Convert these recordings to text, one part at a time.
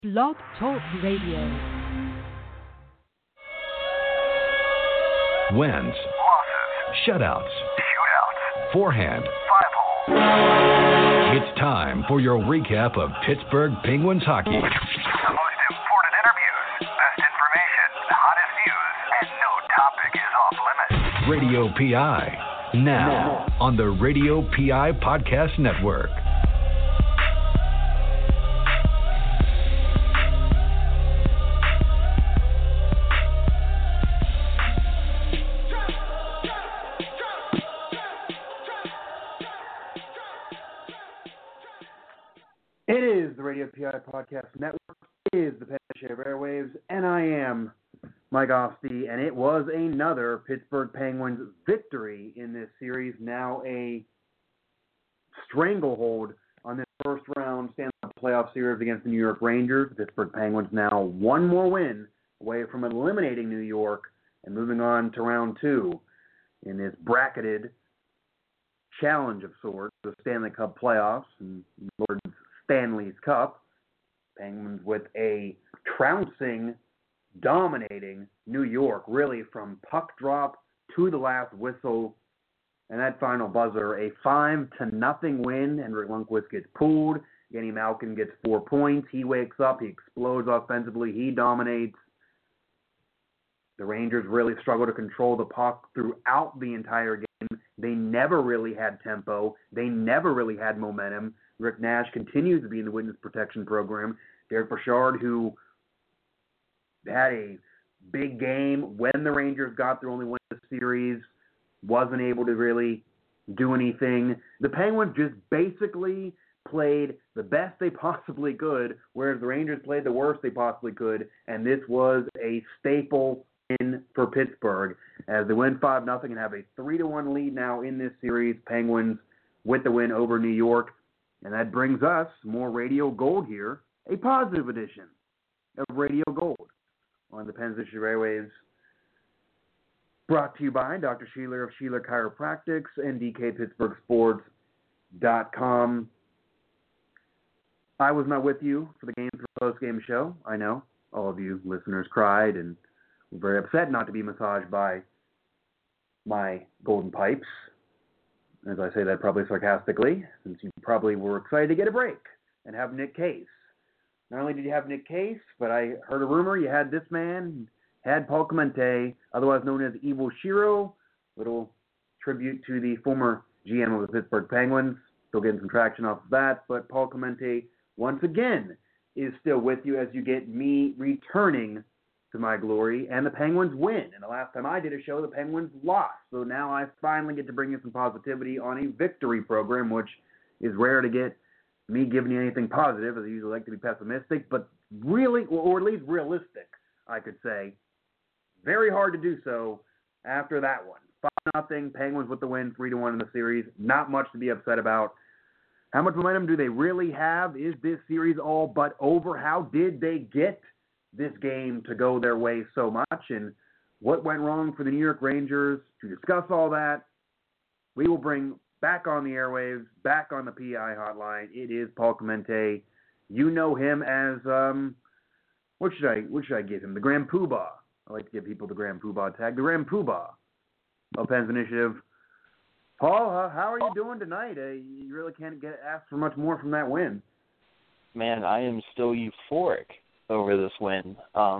Blog Talk Radio. Wins, losses, shutouts, shootouts, forehand, 5-hole. It's time for your recap of Pittsburgh Penguins hockey. The most important interviews, best information, hottest news, and no topic is off limits. Radio PI, now on the Radio PI Podcast Network. It is the Radio PI Podcast Network. It is the Penn Shave Airwaves, and I am Mike Ofsty, and it was another Pittsburgh Penguins victory in this series. Now a stranglehold on this first round Stanley Cup playoff series against the New York Rangers. The Pittsburgh Penguins now one more win away from eliminating New York and moving on to round two in this bracketed challenge of sorts, the Stanley Cup playoffs and Lord Stanley's Cup. Penguins with a trouncing, dominating New York, really from puck drop to the last whistle, and that final buzzer, a 5-0 win. Henrik Lundqvist gets pulled. Jenny Malkin gets 4 points. He wakes up. He explodes offensively. He dominates. The Rangers really struggle to control the puck throughout the entire game. They never really had tempo. They never really had momentum. Rick Nash continues to be in the witness protection program. Derek Bouchard, who had a big game when the Rangers got their only win of the series, wasn't able to really do anything. The Penguins just basically played the best they possibly could, whereas the Rangers played the worst they possibly could, and this was a staple win for Pittsburgh as they win 5-0 and have a 3-1 lead now in this series. Penguins with the win over New York. And that brings us more Radio Gold here, a positive edition of Radio Gold on the Penn Station Airwaves. Brought to you by Dr. Sheeler of Sheeler Chiropractics and DKPittsburghSports.com. I was not with you for the game post-game show. I know all of you listeners cried and were very upset not to be massaged by my golden pipes. As I say that probably sarcastically, since you probably were excited to get a break and have Nick Case. Not only did you have Nick Case, but I heard a rumor you had this man, had Paul Clemente, otherwise known as Evil Shiro. Little tribute to the former GM of the Pittsburgh Penguins. Still getting some traction off of that, but Paul Clemente, once again, is still with you as you get me returning to my glory, and the Penguins win. And the last time I did a show, the Penguins lost. So now I finally get to bring you some positivity on a victory program, which is rare to get me giving you anything positive, as I usually like to be pessimistic, but really, or at least realistic, I could say. Very hard to do so after that one. 5-0, Penguins with the win, 3-1 in the series. Not much to be upset about. How much momentum do they really have? Is this series all but over? How did they get this game to go their way so much, and what went wrong for the New York Rangers? To discuss all that, we will bring back on the airwaves, back on the PI hotline. It is Paul Clemente. You know him as what should I give him? The Grand Poobah. I like to give people the Grand Poobah tag. The Grand Poobah of Penn's Initiative. Paul, how are you doing tonight? You really can't ask for much more from that win. Man, I am still euphoric over this win.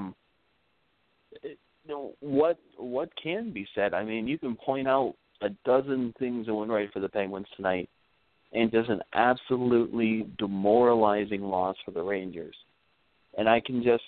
What can be said? I mean, you can point out a dozen things that went right for the Penguins tonight, and just an absolutely demoralizing loss for the Rangers. And I can just,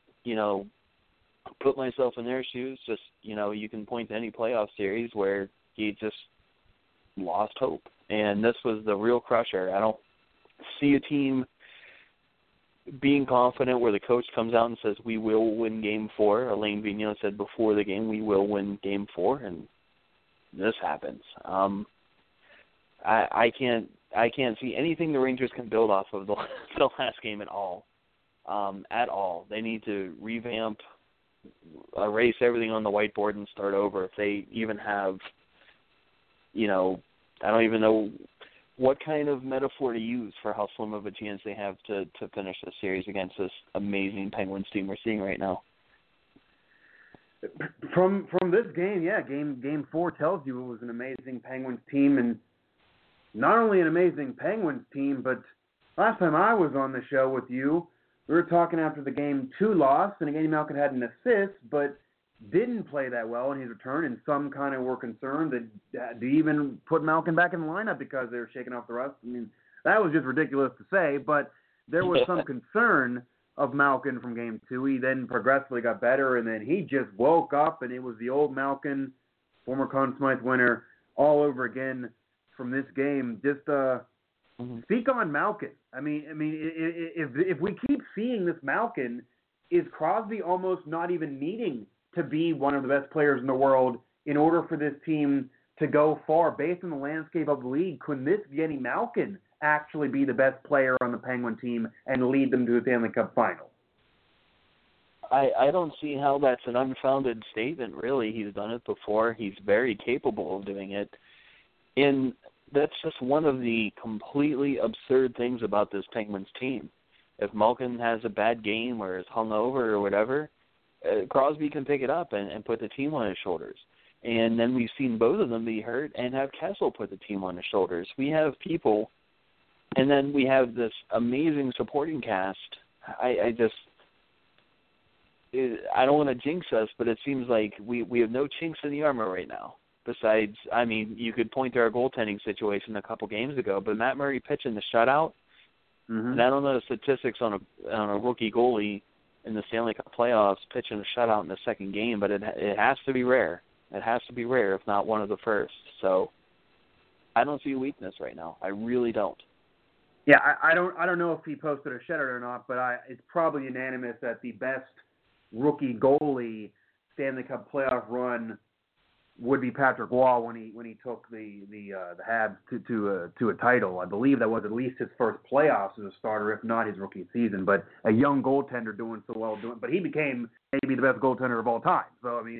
put myself in their shoes. Just, you can point to any playoff series where he just lost hope. And this was the real crusher. I don't see a team being confident where the coach comes out and says, we will win Game 4. Alain Vigneault said before the game, we will win Game 4, and this happens. I can't see anything the Rangers can build off of the last game at all. They need to revamp, erase everything on the whiteboard and start over. If they even have, I don't even know what kind of metaphor to use for how slim of a chance they have to finish the series against this amazing Penguins team we're seeing right now? From this game, yeah, game 4 tells you it was an amazing Penguins team, and not only an amazing Penguins team, but last time I was on the show with you, we were talking after the Game 2 loss, and again, Malkin had an assist, but didn't play that well in his return, and some kind of were concerned that to even put Malkin back in the lineup because they were shaking off the rust. I mean, that was just ridiculous to say, but there was some concern of Malkin from Game 2. He then progressively got better, and then he just woke up, and it was the old Malkin, former Conn Smythe winner, all over again from this game. Just speak on Malkin. I mean, if we keep seeing this Malkin, is Crosby almost not even needing to be one of the best players in the world in order for this team to go far? Based on the landscape of the league, could this Evgeny Malkin actually be the best player on the Penguin team and lead them to the Stanley Cup final? I don't see how that's an unfounded statement, really. He's done it before. He's very capable of doing it. And that's just one of the completely absurd things about this Penguins team. If Malkin has a bad game or is hungover or whatever, Crosby can pick it up and put the team on his shoulders. And then we've seen both of them be hurt and have Kessel put the team on his shoulders. We have people, and then we have this amazing supporting cast. I don't want to jinx us, but it seems like we have no chinks in the armor right now. Besides, I mean, you could point to our goaltending situation a couple games ago, but Matt Murray pitching the shutout, and I don't know the statistics on a rookie goalie in the Stanley Cup playoffs pitching a shutout in the second game, but it has to be rare. It has to be rare, if not one of the first. So I don't see a weakness right now. I really don't. Yeah, I don't know if he posted a shutout or not, but it's probably unanimous that the best rookie goalie Stanley Cup playoff run would be Patrick Waugh when he took the Habs to a title. I believe that was at least his first playoffs as a starter, if not his rookie season. But a young goaltender doing so well, but he became maybe the best goaltender of all time. So I mean,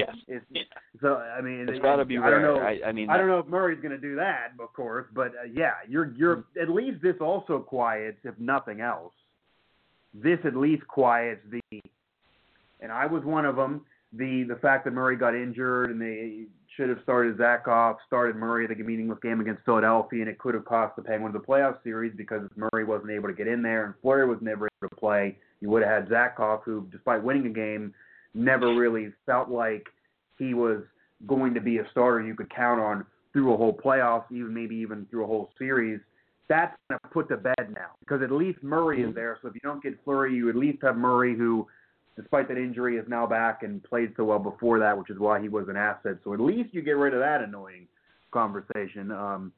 it's got to be rare. I don't know if Murray's going to do that, of course. But you're at least this also quiets, if nothing else. This at least quiets and I was one of them. The fact that Murray got injured and they should have started Zakhoff, started Murray at the meaningless game against Philadelphia, and it could have cost the Penguins the playoff series because if Murray wasn't able to get in there and Fleury was never able to play, you would have had Zakhoff, who, despite winning a game, never really felt like he was going to be a starter you could count on through a whole playoff, maybe even through a whole series. That's going to put to bed now because at least Murray is there. So if you don't get Fleury, you at least have Murray, who, despite that injury, is now back and played so well before that, which is why he was an asset. So at least you get rid of that annoying conversation.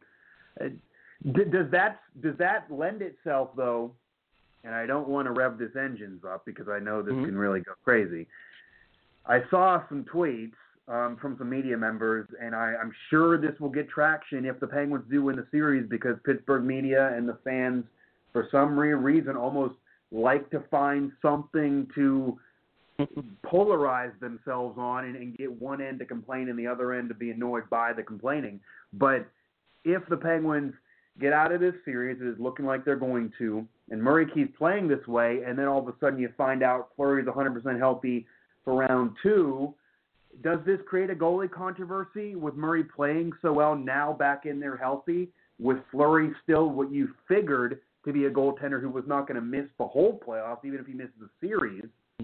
Does that lend itself, though, and I don't want to rev this engines up because I know this can really go crazy. I saw some tweets from some media members, and I'm sure this will get traction if the Penguins do win the series because Pittsburgh media and the fans, for some reason, almost like to find something to polarize themselves on and get one end to complain and the other end to be annoyed by the complaining. But if the Penguins get out of this series, it is looking like they're going to, and Murray keeps playing this way, and then all of a sudden you find out Fleury's 100% healthy for round 2, does this create a goalie controversy with Murray playing so well now back in there healthy, with Fleury still what you figured to be a goaltender who was not going to miss the whole playoffs, even if he misses the series?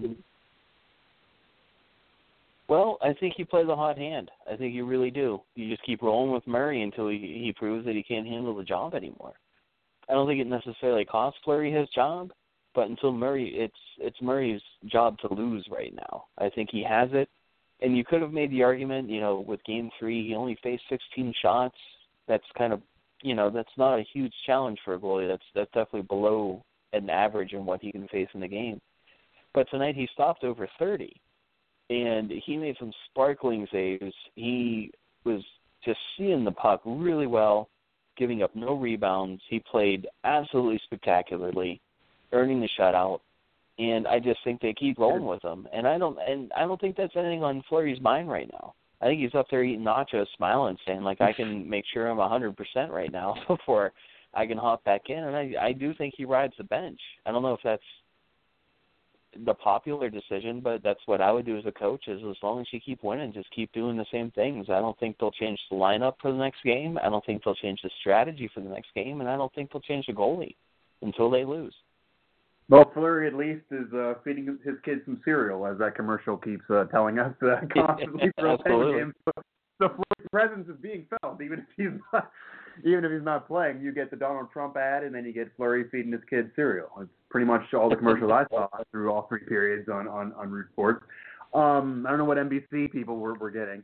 Well, I think you play the hot hand. I think you really do. You just keep rolling with Murray until he proves that he can't handle the job anymore. I don't think it necessarily costs Fleury his job, but until Murray, it's Murray's job to lose right now. I think he has it. And you could have made the argument, with Game 3, he only faced 16 shots. That's kind of, that's not a huge challenge for a goalie. That's definitely below an average in what he can face in the game. But tonight he stopped over 30. And he made some sparkling saves. He was just seeing the puck really well, giving up no rebounds. He played absolutely spectacularly, earning the shutout. And I just think they keep rolling with him. And I don't think that's anything on Fleury's mind right now. I think he's up there eating nachos, smiling, saying, like, I can make sure I'm 100% right now before I can hop back in. And I do think he rides the bench. I don't know if that's the popular decision, but that's what I would do as a coach, is as long as you keep winning, just keep doing the same things. I don't think they'll change the lineup for the next game. I don't think they'll change the strategy for the next game, and I don't think they'll change the goalie until they lose. Well, Fleury at least is feeding his kids some cereal, as that commercial keeps telling us constantly for the games. So Fleury's presence is being felt, even if he's not playing. You get the Donald Trump ad, and then you get Fleury feeding his kids cereal. It's pretty much all the commercials I saw through all three periods on Root Sports. I don't know what NBC people were getting.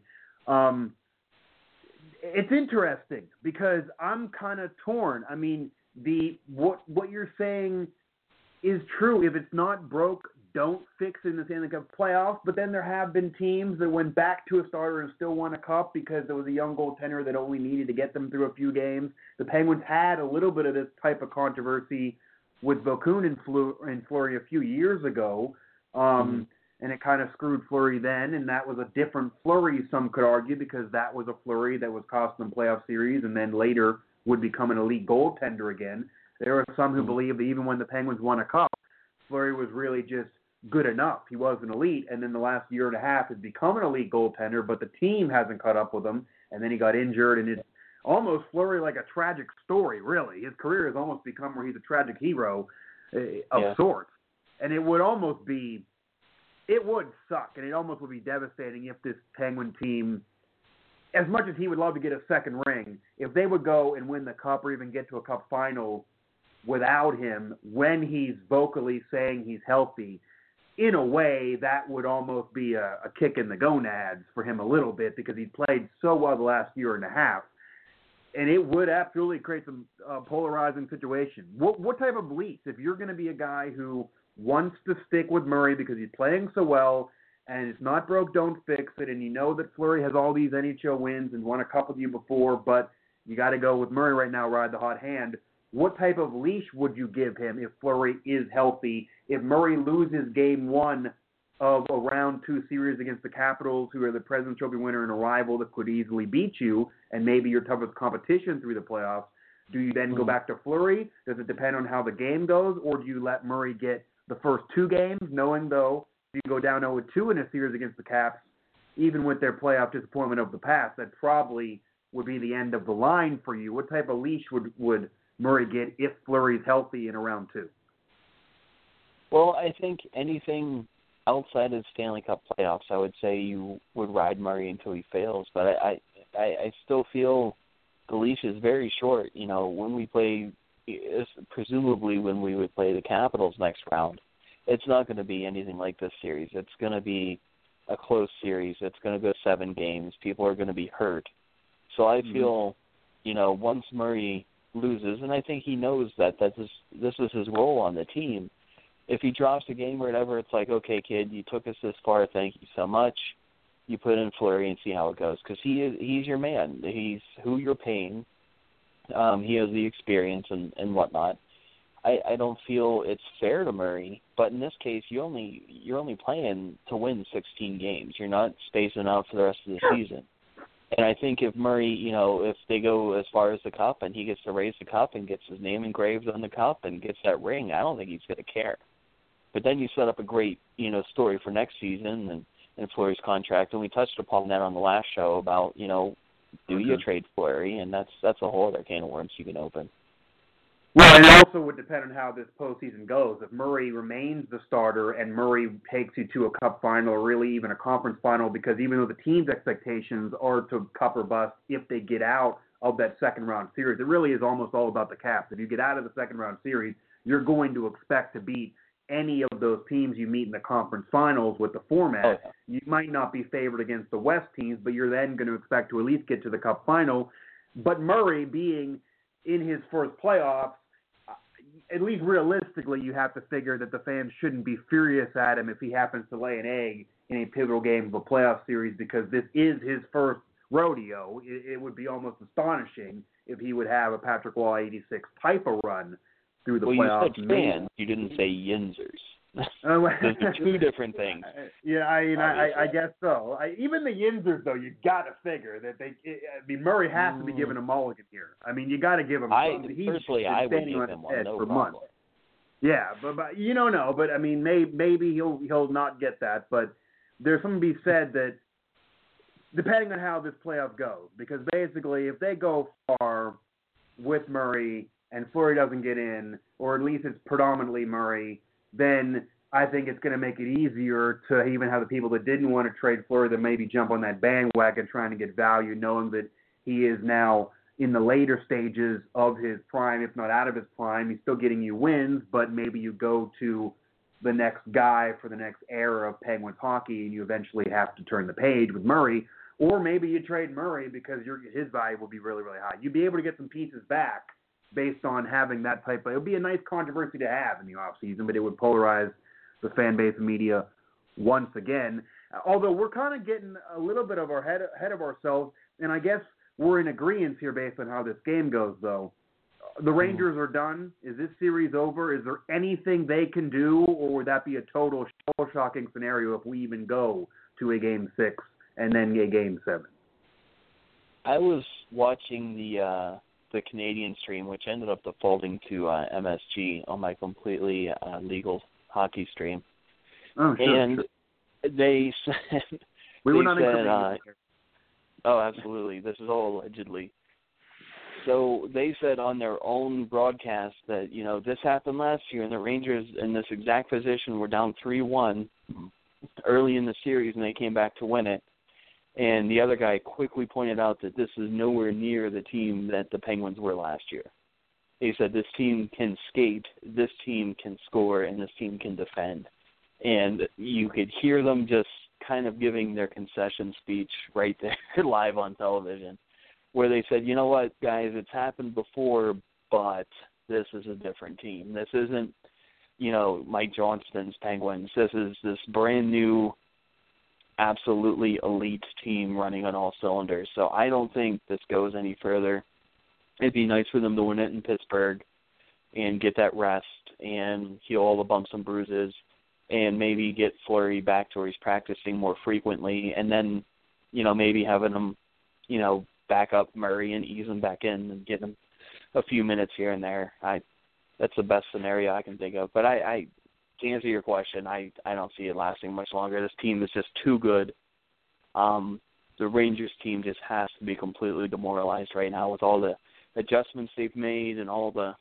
It's interesting because I'm kind of torn. I mean, what you're saying is true. If it's not broke, don't fix it in the Stanley Cup playoffs. But then there have been teams that went back to a starter and still won a cup because there was a young goaltender that only needed to get them through a few games. The Penguins had a little bit of this type of controversy with Vokoun and Fleury a few years ago, and it kind of screwed Fleury then, and that was a different Fleury, some could argue, because that was a Fleury that was costing them playoff series and then later would become an elite goaltender again. There are some who believe that even when the Penguins won a cup, Fleury was really just good enough. He was an elite, and then the last year and a half has become an elite goaltender, but the team hasn't caught up with him, and then he got injured, and it's almost Fleury like a tragic story, really. His career has almost become where he's a tragic hero of sorts. And it would suck, and it almost would be devastating if this Penguin team, as much as he would love to get a second ring, if they would go and win the cup or even get to a cup final without him when he's vocally saying he's healthy, in a way that would almost be a kick in the gonads for him a little bit, because he played so well the last year and a half. And it would absolutely create some polarizing situation. What type of beliefs, if you're going to be a guy who wants to stick with Murray because he's playing so well and it's not broke, don't fix it, and you know that Fleury has all these NHL wins and won a cup with you before, but you got to go with Murray right now, ride the hot hand. What type of leash would you give him if Fleury is healthy? If Murray loses game one of a round two series against the Capitals, who are the President's Trophy winner and a rival that could easily beat you, and maybe your toughest competition through the playoffs, do you then go back to Fleury? Does it depend on how the game goes, or do you let Murray get the first two games, knowing, though, if you go down 0-2 in a series against the Caps, even with their playoff disappointment of the past, that probably would be the end of the line for you. What type of leash would Murray get if Fleury's healthy in a round two? Well, I think anything outside of Stanley Cup playoffs, I would say you would ride Murray until he fails. But I still feel the leash is very short. You know, when we play, presumably when we would play the Capitals next round, it's not going to be anything like this series. It's going to be a close series. It's going to go 7 games. People are going to be hurt. So I feel, you know, once Murray loses, and I think he knows that this is his role on the team. If he drops a game or whatever, it's like, okay, kid, you took us this far. Thank you so much. You put in Fleury and see how it goes, because he's your man. He's who you're paying. He has the experience and whatnot. I don't feel it's fair to Murray, but in this case, you're only playing to win 16 games. You're not spacing out for the rest of the season. And I think if Murray, you know, if they go as far as the cup and he gets to raise the cup and gets his name engraved on the cup and gets that ring, I don't think he's going to care. But then you set up a great, you know, story for next season and Fleury's contract. And we touched upon that on the last show about, you know, do you trade Fleury? And that's a whole other can of worms you can open. Well, and it also would depend on how this postseason goes. If Murray remains the starter and Murray takes you to a cup final or really even a conference final, because even though the team's expectations are to cup or bust if they get out of that second round series, it really is almost all about the Caps. If you get out of the second round series, you're going to expect to beat any of those teams you meet in the conference finals with the format. Okay. You might not be favored against the West teams, but you're then going to expect to at least get to the cup final. But Murray being in his first playoffs, at least realistically, you have to figure that the fans shouldn't be furious at him if he happens to lay an egg in a pivotal game of a playoff series, because this is his first rodeo. It would be almost astonishing if he would have a Patrick Waugh 86 type of run through the playoffs. You said fans. You didn't say Yinzers. Those are two different things. Yeah, I guess so. Even the Yinzers, though, you got to figure that Murray has to be given a mulligan here. I mean, you got to give him. I would give him one, no problem. Months. Yeah, but you don't know. But I mean, maybe he'll not get that. But there's something to be said that depending on how this playoff goes, because basically if they go far with Murray and Fleury doesn't get in, or at least it's predominantly Murray, then I think it's going to make it easier to even have the people that didn't want to trade Fleury that maybe jump on that bandwagon trying to get value, knowing that he is now in the later stages of his prime, if not out of his prime. He's still getting you wins, but maybe you go to the next guy for the next era of Penguins hockey and you eventually have to turn the page with Murray. Or maybe you trade Murray because his value will be really, really high. You'd be able to get some pieces back based on having that type of – it would be a nice controversy to have in the offseason, but it would polarize the fan base and media once again. Although we're kind of getting a little bit of our head of ourselves, and I guess we're in agreement here based on how this game goes, though. The Rangers are done. Is this series over? Is there anything they can do, or would that be a total shocking scenario if we even go to a Game 6 and then a Game 7? I was watching the Canadian stream, which ended up defaulting to MSG on my completely legal hockey stream. Oh, sure. And they said... We were not in oh, absolutely. This is all allegedly. So they said on their own broadcast that, this happened last year, and the Rangers in this exact position were down 3-1 early in the series, and they came back to win it. And the other guy quickly pointed out that this is nowhere near the team that the Penguins were last year. He said this team can skate, this team can score, and this team can defend. And you could hear them just kind of giving their concession speech right there live on television, where they said, you know what, guys, it's happened before, but this is a different team. This isn't, Mike Johnston's Penguins. This is this brand new, absolutely elite team running on all cylinders. So I don't think this goes any further. It'd be nice for them to win it in Pittsburgh and get that rest and heal all the bumps and bruises and maybe get Fleury back to where he's practicing more frequently, and then, maybe having him, back up Murray and ease him back in and get him a few minutes here and there. That's the best scenario I can think of. But I to answer your question, I don't see it lasting much longer. This team is just too good. The Rangers team just has to be completely demoralized right now with all the adjustments they've made and all the,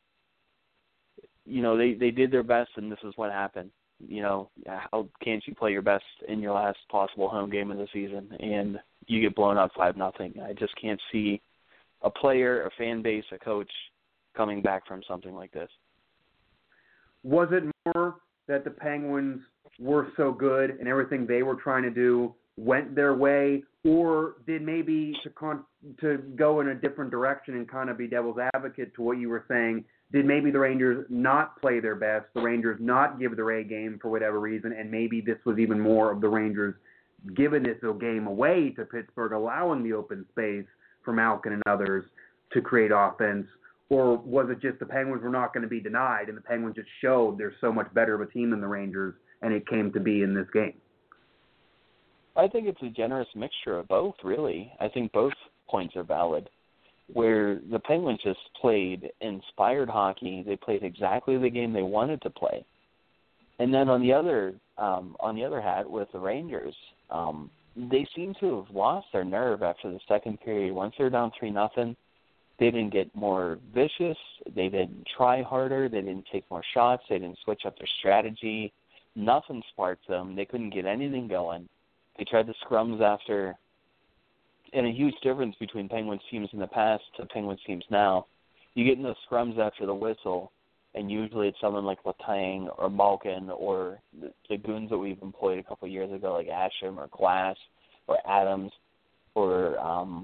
they did their best, and this is what happened. How can't you play your best in your last possible home game of the season and you get blown up 5-0? I just can't see a player, a fan base, a coach coming back from something like this. Was it more that the Penguins were so good and everything they were trying to do went their way, or did maybe to go in a different direction and kind of be devil's advocate to what you were saying, did maybe the Rangers not play their best, the Rangers not give their A game for whatever reason, and maybe this was even more of the Rangers giving this game away to Pittsburgh, allowing the open space for Malkin and others to create offense? Or was it just the Penguins were not going to be denied, and the Penguins just showed they're so much better of a team than the Rangers, and it came to be in this game? I think it's a generous mixture of both, really. I think both points are valid, where the Penguins just played inspired hockey. They played exactly the game they wanted to play. And then on the other hat with the Rangers, they seem to have lost their nerve after the second period. Once they're down 3-0, they didn't get more vicious. They didn't try harder. They didn't take more shots. They didn't switch up their strategy. Nothing sparked them. They couldn't get anything going. They tried the scrums after. And a huge difference between Penguins teams in the past to Penguins teams now. You get in those scrums after the whistle, and usually it's someone like Letang or Malkin or the goons that we've employed a couple of years ago, like Asham or Glass or Adams or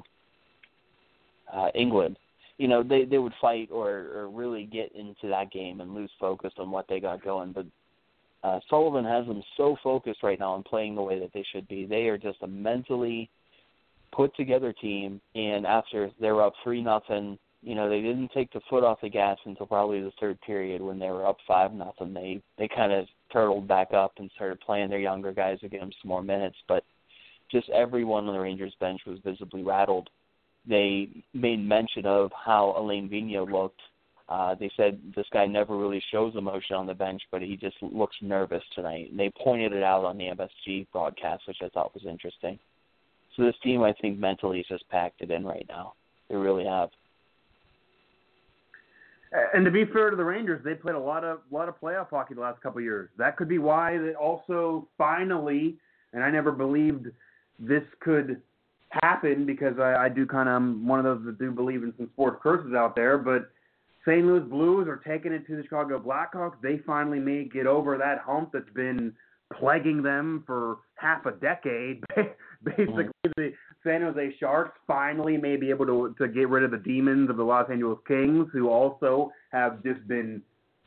England. They would fight or really get into that game and lose focus on what they got going. But Sullivan has them so focused right now on playing the way that they should be. They are just a mentally put-together team, and after they were up 3-0, they didn't take the foot off the gas until probably the third period when they were up 5-0. They kind of turtled back up and started playing their younger guys to get them some more minutes. But just everyone on the Rangers bench was visibly rattled. They made mention of how Alain Vigneault looked. They said this guy never really shows emotion on the bench, but he just looks nervous tonight. And they pointed it out on the MSG broadcast, which I thought was interesting. So this team, I think, mentally has just packed it in right now. They really have. And to be fair to the Rangers, they played a lot of playoff hockey the last couple of years. That could be why they also finally, and I never believed this could happen because I do kind of, I'm one of those that do believe in some sports curses out there, but St. Louis Blues are taking it to the Chicago Blackhawks. They finally may get over that hump that's been plaguing them for half a decade. Basically, the San Jose Sharks finally may be able to get rid of the demons of the Los Angeles Kings, who also have just been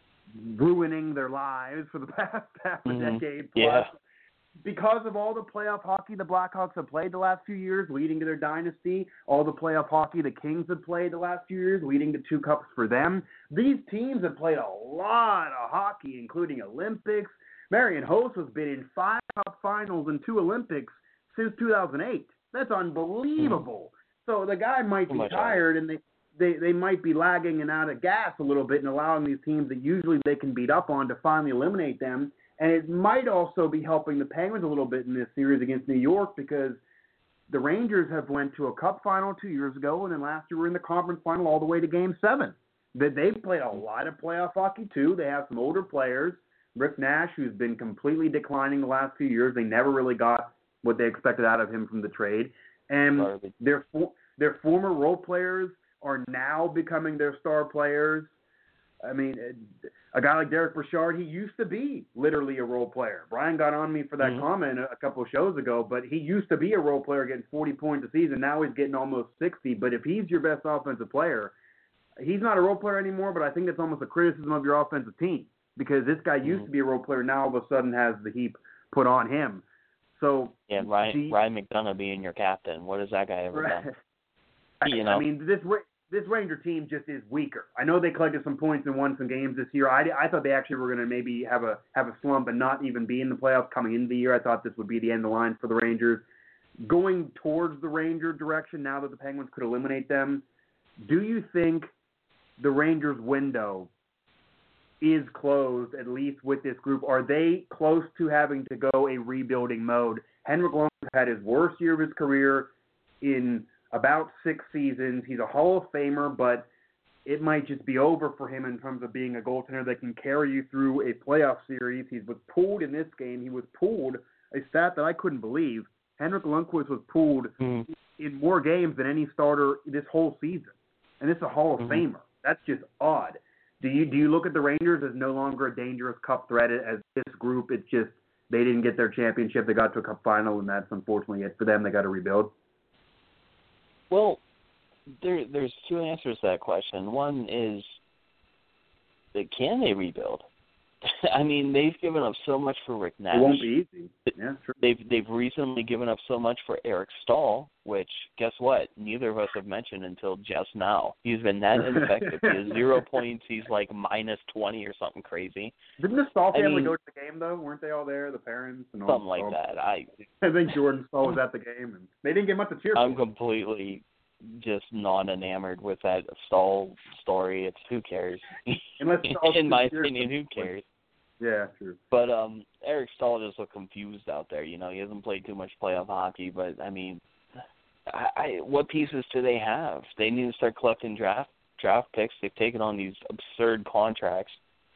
ruining their lives for the past half a decade plus. Yeah. Because of all the playoff hockey the Blackhawks have played the last few years, leading to their dynasty, all the playoff hockey the Kings have played the last few years, leading to 2 cups for them, these teams have played a lot of hockey, including Olympics. Marian Hossa has been in 5 cup finals and 2 Olympics since 2008. That's unbelievable. So the guy might be tired, and they might be lagging and out of gas a little bit and allowing these teams that usually they can beat up on to finally eliminate them. And it might also be helping the Penguins a little bit in this series against New York because the Rangers have went to a cup final 2 years ago, and then last year were in the conference final all the way to Game 7. They've played a lot of playoff hockey, too. They have some older players. Rick Nash, who's been completely declining the last few years. They never really got what they expected out of him from the trade. And their former role players are now becoming their star players. I mean, a guy like Derek Brassard, he used to be literally a role player. Brian got on me for that comment a couple of shows ago, but he used to be a role player getting 40 points a season. Now he's getting almost 60. But if he's your best offensive player, he's not a role player anymore, but I think it's almost a criticism of your offensive team because this guy used to be a role player, now all of a sudden has the heap put on him. So yeah, Ryan McDonough being your captain, what has that guy ever done? I mean, this Ranger team just is weaker. I know they collected some points and won some games this year. I thought they actually were going to maybe have a slump and not even be in the playoffs coming into the year. I thought this would be the end of the line for the Rangers. Going towards the Ranger direction now that the Penguins could eliminate them, do you think the Rangers' window is closed, at least with this group? Are they close to having to go a rebuilding mode? Henrik Lundqvist had his worst year of his career in about 6 seasons. He's a Hall of Famer, but it might just be over for him in terms of being a goaltender that can carry you through a playoff series. He was pulled in this game. He was pulled, a stat that I couldn't believe. Henrik Lundqvist was pulled in more games than any starter this whole season. And this is a Hall of Famer. That's just odd. Do you look at the Rangers as no longer a dangerous cup threat as this group? It's just they didn't get their championship. They got to a cup final, and that's unfortunately it for them. They got to rebuild. Well, there's 2 answers to that question. One is, can they rebuild? I mean, they've given up so much for Rick Nash. It won't be easy. Yeah, sure. They've recently given up so much for Eric Stahl, which, guess what? Neither of us have mentioned until just now. He's been that ineffective. He has 0 points. He's like minus 20 or something crazy. Didn't the Stahl family go to the game, though? Weren't they all there, the parents? And all something like that. I think Jordan Stahl was at the game, and they didn't get much to cheer for. I'm completely just non-enamored with that Stahl story. It's who cares? In my opinion, who cares? Yeah, true. But Eric Stahl just looked confused out there. You know, he hasn't played too much playoff hockey, but I mean, what pieces do they have? They need to start collecting draft picks. They've taken on these absurd contracts.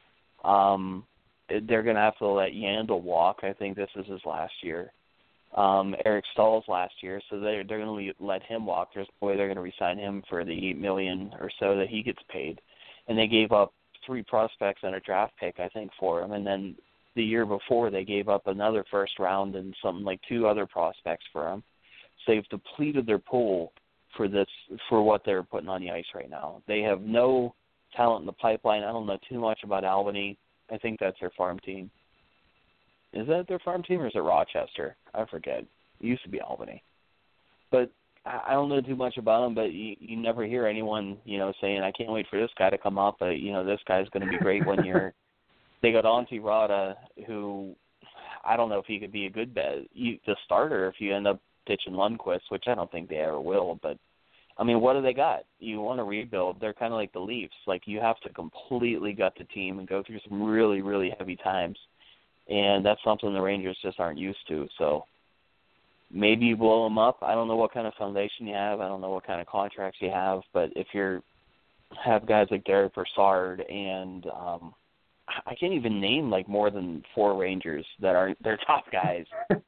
They're going to have to let Yandel walk. I think this is his last year. Eric Stahl's last year, so they're going to let him walk. There's no way they're going to re-sign him for the $8 million or so that he gets paid. And they gave up 3 prospects and a draft pick, I think, for him. And then the year before, they gave up another first round and something like 2 other prospects for him. So they've depleted their pool for what they're putting on the ice right now. They have no talent in the pipeline. I don't know too much about Albany. I think that's their farm team. Is that their farm team or is it Rochester? I forget. It used to be Albany. But I don't know too much about them, but you never hear anyone, saying, I can't wait for this guy to come up, but, this guy's going to be great one year. They got Antti Rada, who I don't know if he could be a good the starter if you end up ditching Lundqvist, which I don't think they ever will. But, I mean, what do they got? You want to rebuild. They're kind of like the Leafs. Like, you have to completely gut the team and go through some really, really heavy times. And that's something the Rangers just aren't used to. So maybe you blow them up. I don't know what kind of foundation you have. I don't know what kind of contracts you have. But if you have guys like Derek Brassard and I can't even name like more than 4 Rangers that are their top guys.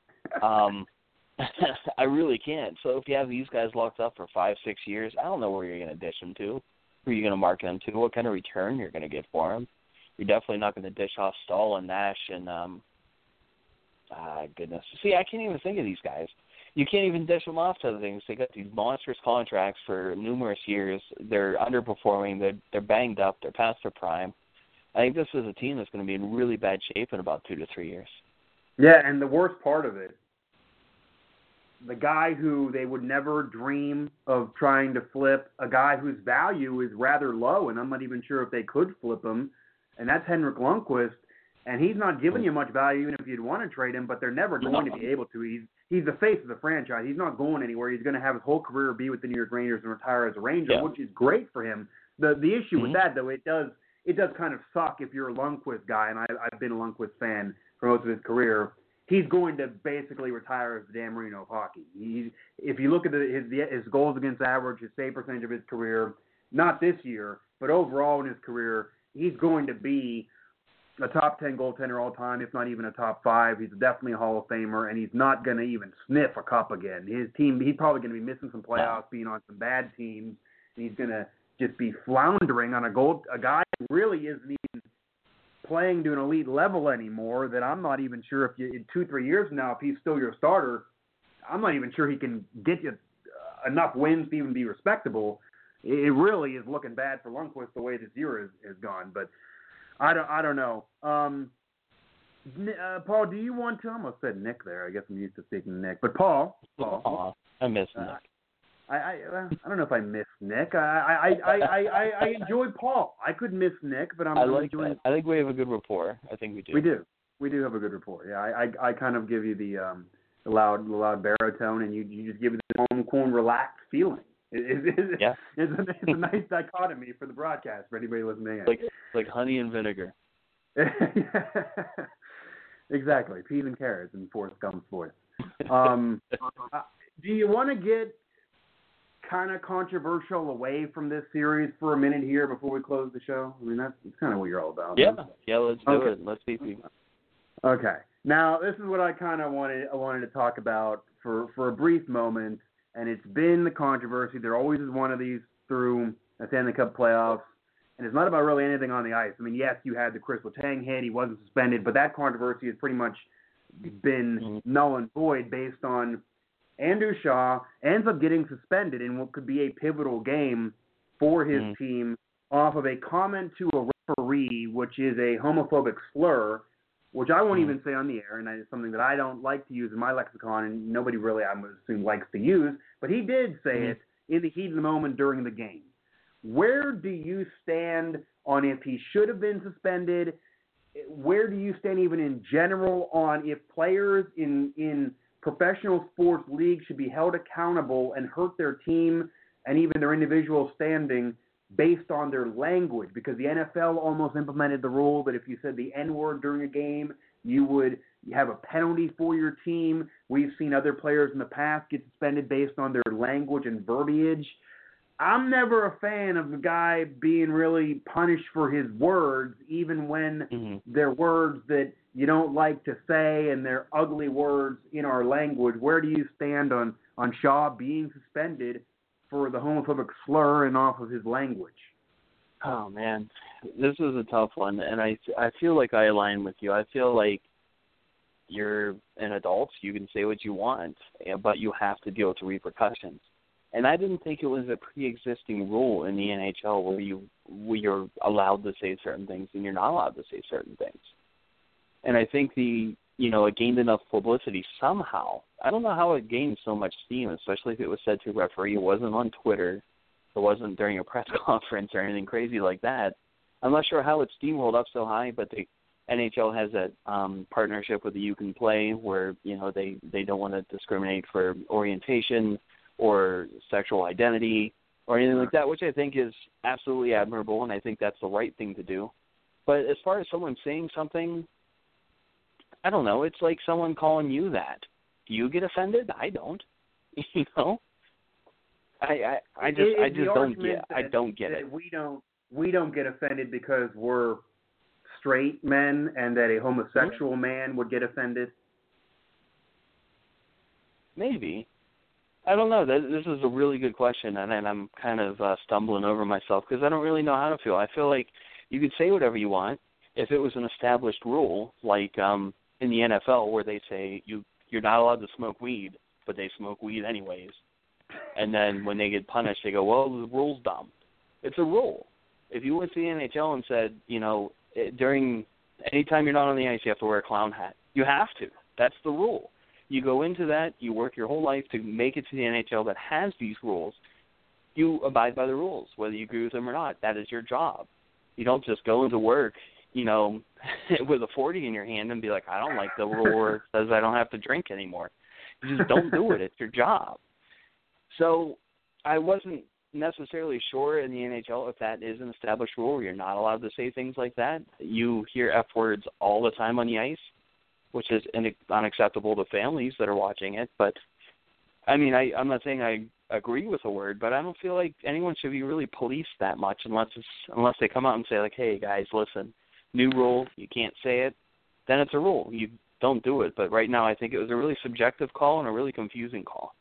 I really can't. So if you have these guys locked up for 5-6 years, I don't know where you're going to dish them to. Who are you going to market them to? What kind of return you're going to get for them? You're definitely not going to dish off Stahl and Nash and goodness. See, I can't even think of these guys. You can't even dish them off to other things. They got these monstrous contracts for numerous years. They're underperforming. They're banged up. They're past their prime. I think this is a team that's going to be in really bad shape in about 2 to 3 years. Yeah, and the worst part of it, the guy who they would never dream of trying to flip, a guy whose value is rather low, and I'm not even sure if they could flip him, and that's Henrik Lundqvist. And he's not giving you much value even if you'd want to trade him, but they're never going to be able to. He's the face of the franchise. He's not going anywhere. He's going to have his whole career be with the New York Rangers and retire as a Ranger, which is great for him. The issue with that, though, it does kind of suck if you're a Lundqvist guy, and I've been a Lundqvist fan for most of his career. He's going to basically retire as the Dan Marino of hockey. If you look at his goals against average, his save percentage of his career, not this year, but overall in his career, he's going to be a top 10 goaltender all time, if not even a top 5. He's definitely a Hall of Famer, and he's not going to even sniff a cup again. His team, he's probably going to be missing some playoffs, being on some bad teams, and he's going to just be floundering on a guy who really isn't even playing to an elite level anymore. That I'm not even sure if in 2-3 years from now, if he's still your starter, I'm not even sure he can get you enough wins to even be respectable. It really is looking bad for Lundqvist the way this year has gone, but I don't know. Paul, do you want to? I almost said Nick there. I guess I'm used to speaking Nick. But Paul. I miss Nick. I don't know if I miss Nick. I enjoy Paul. I could miss Nick, but I'm enjoying that. I think we have a good rapport. I think we do. We do have a good rapport. Yeah, I kind of give you the loud baritone, and you just give me the calm, cool, relaxed feeling. Yeah. It's a nice dichotomy for the broadcast for anybody listening. Like honey and vinegar. Exactly. Peas and carrots and Forrest Gump's voice. Do you want to get kind of controversial away from this series for a minute here before we close the show? I mean, that's kind of what you're all about. Yeah. Huh? Yeah, let's do it. Let's see people. Okay. Now, this is what I kind of wanted to talk about for a brief moment. And it's been the controversy. There always is one of these through the Stanley Cup playoffs. And it's not about really anything on the ice. I mean, yes, you had the Chris Letang hit. He wasn't suspended. But that controversy has pretty much been null and void based on Andrew Shaw ends up getting suspended in what could be a pivotal game for his team off of a comment to a referee, which is a homophobic slur, which I won't even say on the air, and it's something that I don't like to use in my lexicon, and nobody really, I would assume, likes to use. But he did say it in the heat of the moment during the game. Where do you stand on if he should have been suspended? Where do you stand even in general on if players in professional sports leagues should be held accountable and hurt their team and even their individual standing based on their language? Because the NFL almost implemented the rule that if you said the N-word during a game, you would have a penalty for your team. We've seen other players in the past get suspended based on their language and verbiage. I'm never a fan of the guy being really punished for his words, even when they're words that you don't like to say and they're ugly words in our language. Where do you stand on Shaw being suspended for the homophobic slur and off of his language? Oh, man. This is a tough one, and I feel like I align with you. I feel like you're an adult. You can say what you want, but you have to deal with the repercussions. And I didn't think it was a pre-existing rule in the NHL where you're allowed to say certain things and you're not allowed to say certain things. And I think it gained enough publicity somehow. I don't know how it gained so much steam, especially if it was said to a referee. It wasn't on Twitter. It wasn't during a press conference or anything crazy like that. I'm not sure how it steamrolled up so high, but NHL has that partnership with the You Can Play where, they don't want to discriminate for orientation or sexual identity or anything like that, which I think is absolutely admirable, and I think that's the right thing to do. But as far as someone saying something, I don't know. It's like someone calling you that. Do you get offended? I don't. I don't get it. We don't get offended because we're straight men, and that a homosexual man would get offended. Maybe. I don't know. This is a really good question, and I'm kind of stumbling over myself because I don't really know how to feel. I feel like you could say whatever you want if it was an established rule, like in the NFL where they say you're not allowed to smoke weed, but they smoke weed anyways. And then when they get punished, they go, well, the rule's dumb. It's a rule. If you went to the NHL and said, during any time you're not on the ice, you have to wear a clown hat. You have to. That's the rule. You go into that, you work your whole life to make it to the NHL that has these rules. You abide by the rules, whether you agree with them or not. That is your job. You don't just go into work, with a 40 in your hand and be like, I don't like the rule where it says I don't have to drink anymore. You just don't do it. It's your job. So I wasn't necessarily sure in the NHL if that is an established rule where you're not allowed to say things like that. You hear F words all the time on the ice, which is unacceptable to families that are watching it. But, I'm not saying I agree with the word, but I don't feel like anyone should be really policed that much unless they come out and say, like, hey, guys, listen, new rule, you can't say it. Then it's a rule. You don't do it. But right now I think it was a really subjective call and a really confusing call.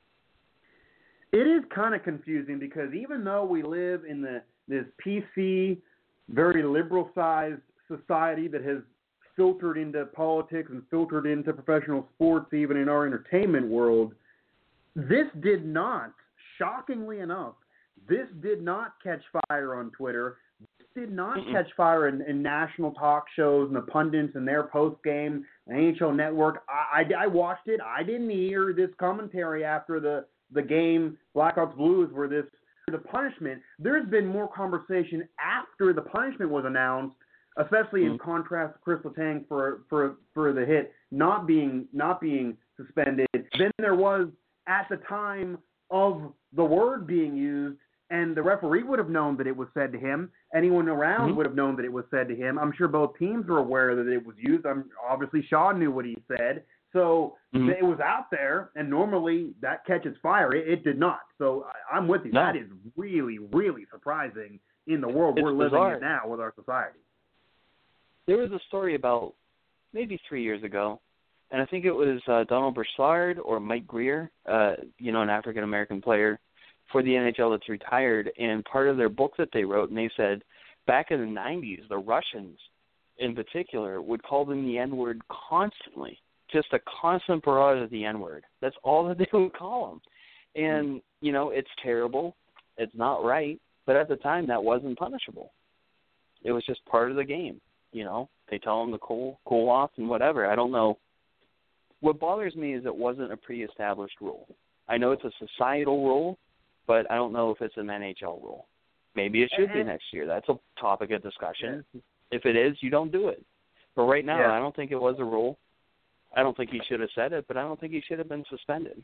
It is kind of confusing because even though we live in this PC, very liberal-sized society that has filtered into politics and filtered into professional sports, even in our entertainment world, this did not, shockingly enough, this did not catch fire on Twitter. This did not catch fire in national talk shows and the pundits and their post-game, NHL Network. I watched it. I didn't hear this commentary after the game, Blackhawks Blues, where the punishment. There's been more conversation after the punishment was announced, especially in contrast to Chris Letang for the hit not being suspended, than there was at the time of the word being used, and the referee would have known that it was said to him. Anyone around would have known that it was said to him. I'm sure both teams were aware that it was used. Obviously, Shaw knew what he said. So it was out there, and normally that catches fire. It did not. So I'm with you. No. That is really, really surprising in the world we're living in now with our society. There was a story about maybe 3 years ago, and I think it was Donald Broussard or Mike Greer, an African-American player for the NHL that's retired, and part of their book that they wrote, and they said back in the 90s, the Russians in particular would call them the N-word constantly. Just a constant barrage of the N-word. That's all that they would call them. And, it's terrible. It's not right. But at the time, that wasn't punishable. It was just part of the game. They tell them to cool off and whatever. I don't know. What bothers me is it wasn't a pre-established rule. I know it's a societal rule, but I don't know if it's an NHL rule. Maybe it should be next year. That's a topic of discussion. Yeah. If it is, you don't do it. But right now, I don't think it was a rule. I don't think he should have said it, but I don't think he should have been suspended.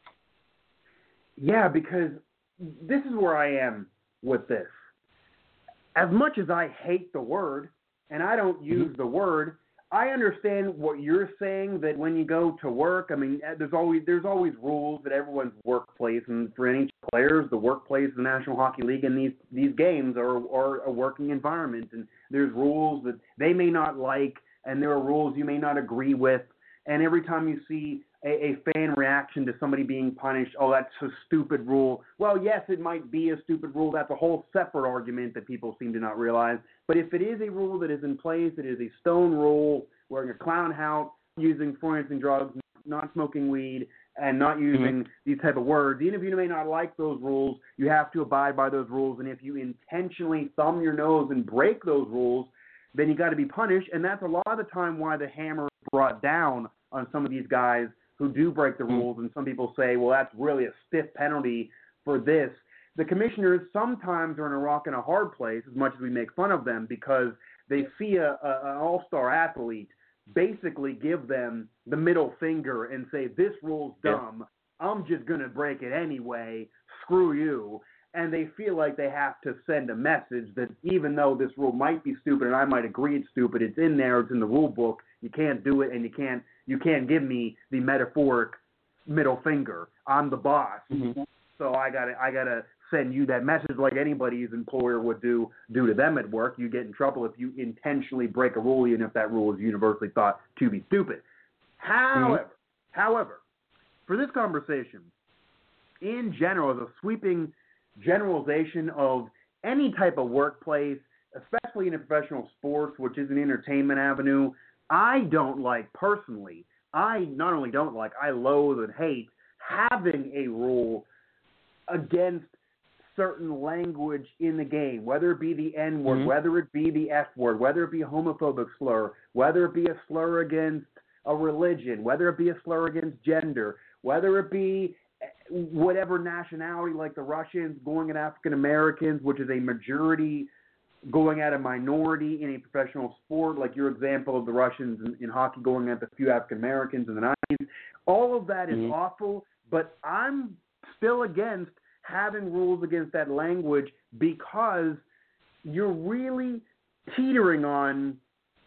Yeah, because this is where I am with this. As much as I hate the word, and I don't use the word, I understand what you're saying, that when you go to work, there's always rules at everyone's workplace, and for any players, the workplace, the National Hockey League, and these games are a working environment, and there's rules that they may not like, and there are rules you may not agree with. And every time you see a fan reaction to somebody being punished, oh, that's a stupid rule. Well, yes, it might be a stupid rule. That's a whole separate argument that people seem to not realize. But if it is a rule that is in place, it is a stone rule, wearing a clown hat, using foreign drugs, not smoking weed, and not using these type of words, even if you may not like those rules, you have to abide by those rules. And if you intentionally thumb your nose and break those rules, then you got to be punished. And that's a lot of the time why the hammer is brought down on some of these guys who do break the rules, and some people say, well, that's really a stiff penalty for this. The commissioners sometimes are in a rock and a hard place, as much as we make fun of them, because they see an all-star athlete basically give them the middle finger and say, this rule's dumb, I'm just going to break it anyway, screw you. And they feel like they have to send a message that even though this rule might be stupid and I might agree it's stupid, it's in there, it's in the rule book, you can't do it, and you can't give me the metaphoric middle finger. I'm the boss. Mm-hmm. So I gotta send you that message like anybody's employer would do to them at work. You get in trouble if you intentionally break a rule, even if that rule is universally thought to be stupid. However, for this conversation, in general, as a sweeping generalization of any type of workplace, especially in a professional sports, which is an entertainment avenue, I don't like personally. I not only don't like, I loathe and hate having a rule against certain language in the game, whether it be the N-word, whether it be the F-word, whether it be a homophobic slur, whether it be a slur against a religion, whether it be a slur against gender, whether it be whatever nationality, like the Russians going at African Americans, which is a majority going at a minority in a professional sport, like your example of the Russians in hockey going at the few African Americans in the 90s. All of that is awful, but I'm still against having rules against that language because you're really teetering on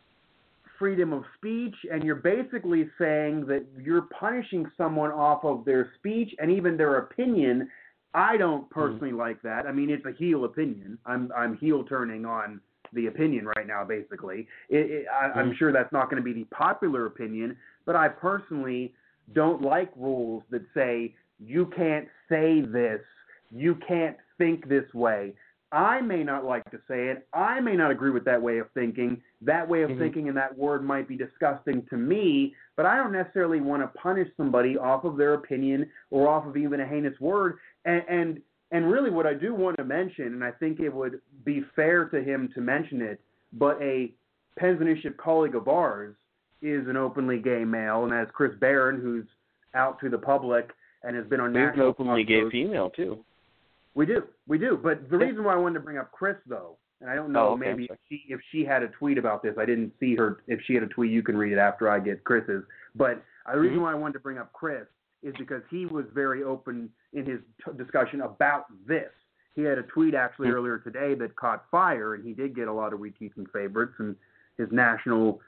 freedom of speech, and you're basically saying that you're punishing someone off of their speech and even their opinion. I don't personally like that. I mean, it's a heel opinion. I'm heel turning on the opinion right now, basically. I'm sure that's not going to be the popular opinion, but I personally don't like rules that say you can't say this, you can't think this way. I may not like to say it. I may not agree with that way of thinking. That way of thinking and that word might be disgusting to me, but I don't necessarily want to punish somebody off of their opinion or off of even a heinous word. And really what I do want to mention, and I think it would be fair to him to mention it, but a Pens Initiative colleague of ours is an openly gay male, and that's Chris Barron, who's out to the public and has been on national. He's an openly gay female, too. We do. But the reason why I wanted to bring up Chris, though, and I don't know, maybe if she had a tweet about this. I didn't see her. If she had a tweet, you can read it after I get Chris's. But the reason why I wanted to bring up Chris is because he was very open in his discussion about this. He had a tweet actually earlier today that caught fire, and he did get a lot of retweets and favorites, and his national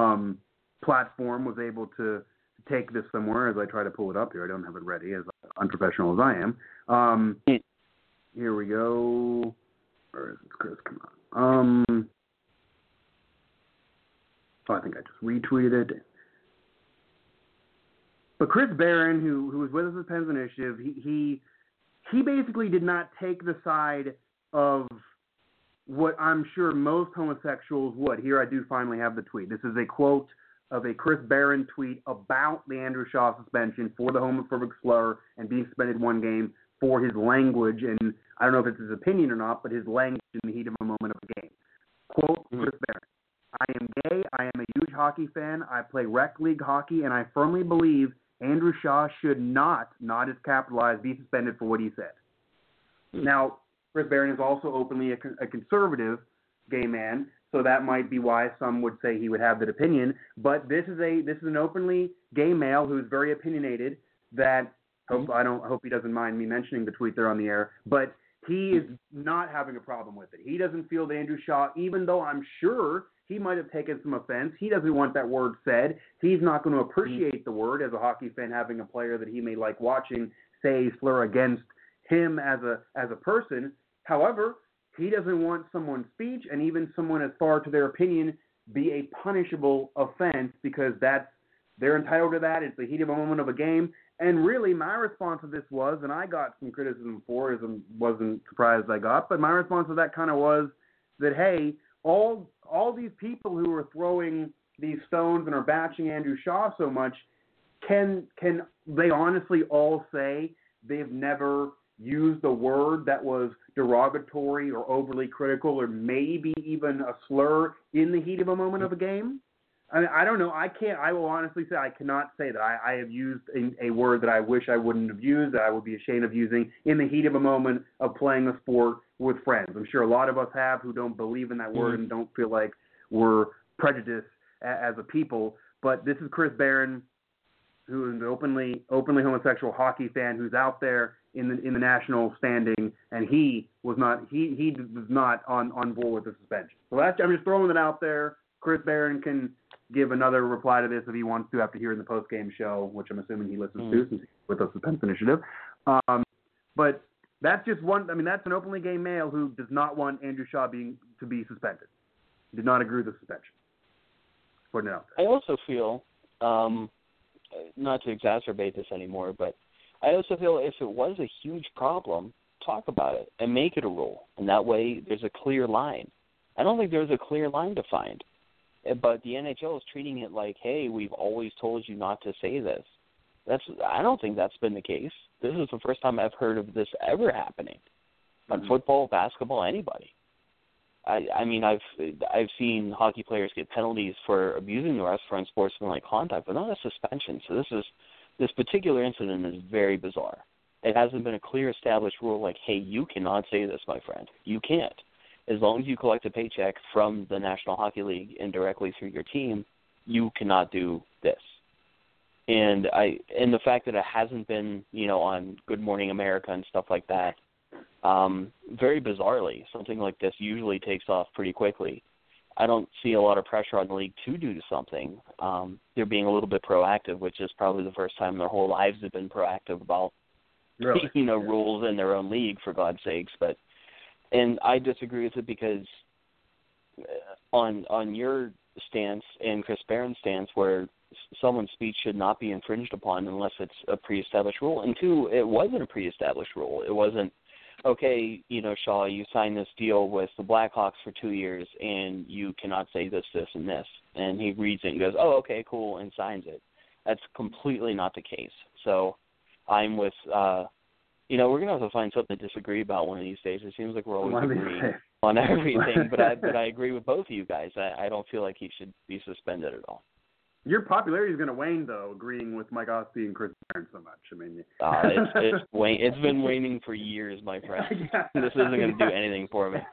platform was able to take this somewhere. As I try to pull it up here, I don't have it ready, as unprofessional as I am. Here we go. Where is it, Chris? Come on. I think I just retweeted it. But Chris Barron, who was with us at Pens Initiative, he basically did not take the side of what I'm sure most homosexuals would. Here I do finally have the tweet. This is a quote of a Chris Barron tweet about the Andrew Shaw suspension for the homophobic slur and being suspended one game for his language, and I don't know if it's his opinion or not, but his language in the heat of a moment of a game. Quote, Chris Barron, I am gay, I am a huge hockey fan, I play rec league hockey, and I firmly believe Andrew Shaw should not is capitalized, be suspended for what he said. Now, Chris Barron is also openly a conservative gay man, so that might be why some would say he would have that opinion, but this is an openly gay male who is very opinionated that I hope he doesn't mind me mentioning the tweet there on the air, but he is not having a problem with it. He doesn't feel that Andrew Shaw, even though I'm sure he might have taken some offense, he doesn't want that word said. He's not going to appreciate the word as a hockey fan, having a player that he may like watching say slur against him as a person. However, he doesn't want someone's speech and even someone as far to their opinion be a punishable offense because they're entitled to that. It's the heat of a moment of a game. And really, my response to this was, and I got some criticism for it, and wasn't surprised I got, but my response to that kind of was that, hey, all these people who are throwing these stones and are bashing Andrew Shaw so much, can they honestly all say they've never used a word that was derogatory or overly critical or maybe even a slur in the heat of a moment of a game? I mean, I don't know. I will honestly say I cannot say that I have used a word that I wish I wouldn't have used, that I would be ashamed of using in the heat of a moment of playing a sport with friends. I'm sure a lot of us have who don't believe in that word and don't feel like we're prejudiced as a people. But this is Chris Barron, who is an openly homosexual hockey fan, who's out there in the national standing, and he was not on board with the suspension. So I'm just throwing it out there. Chris Barron can give another reply to this if he wants to after hearing the post-game show, which I'm assuming he listens to since he's with the Suspense Initiative. But that's just one. I mean, that's an openly gay male who does not want Andrew Shaw to be suspended. Did not agree with the suspension. Putting it out there. I also feel, not to exacerbate this anymore, but I also feel if it was a huge problem, talk about it and make it a rule. And that way there's a clear line. I don't think there's a clear line to find. But the NHL is treating it like, hey, we've always told you not to say this. I don't think that's been the case. This is the first time I've heard of this ever happening on football, basketball, anybody. I mean, I've seen hockey players get penalties for abusing the refs for unsportsmanlike conduct, but not a suspension. So this particular incident is very bizarre. It hasn't been a clear established rule like, hey, you cannot say this, my friend. You can't. As long as you collect a paycheck from the National Hockey League indirectly through your team, you cannot do this. And the fact that it hasn't been, on Good Morning America and stuff like that, very bizarrely, something like this usually takes off pretty quickly. I don't see a lot of pressure on the league to do something. They're being a little bit proactive, which is probably the first time in their whole lives they've been proactive about, rules in their own league, for God's sakes. And I disagree with it because on your stance and Chris Barron's stance, where someone's speech should not be infringed upon unless it's a pre-established rule. And two, it wasn't a pre-established rule. It wasn't, okay, Shaw, you signed this deal with the Blackhawks for 2 years and you cannot say this, this, and this. And he reads it and goes, oh, okay, cool, and signs it. That's completely not the case. So I'm with, we're going to have to find something to disagree about one of these days. It seems like we're always agreeing on everything, but I agree with both of you guys. I don't feel like he should be suspended at all. Your popularity is going to wane, though, agreeing with Mike Ospey and Chris Barron so much. I mean, it's been waning for years, my friend. This isn't going to do anything for me.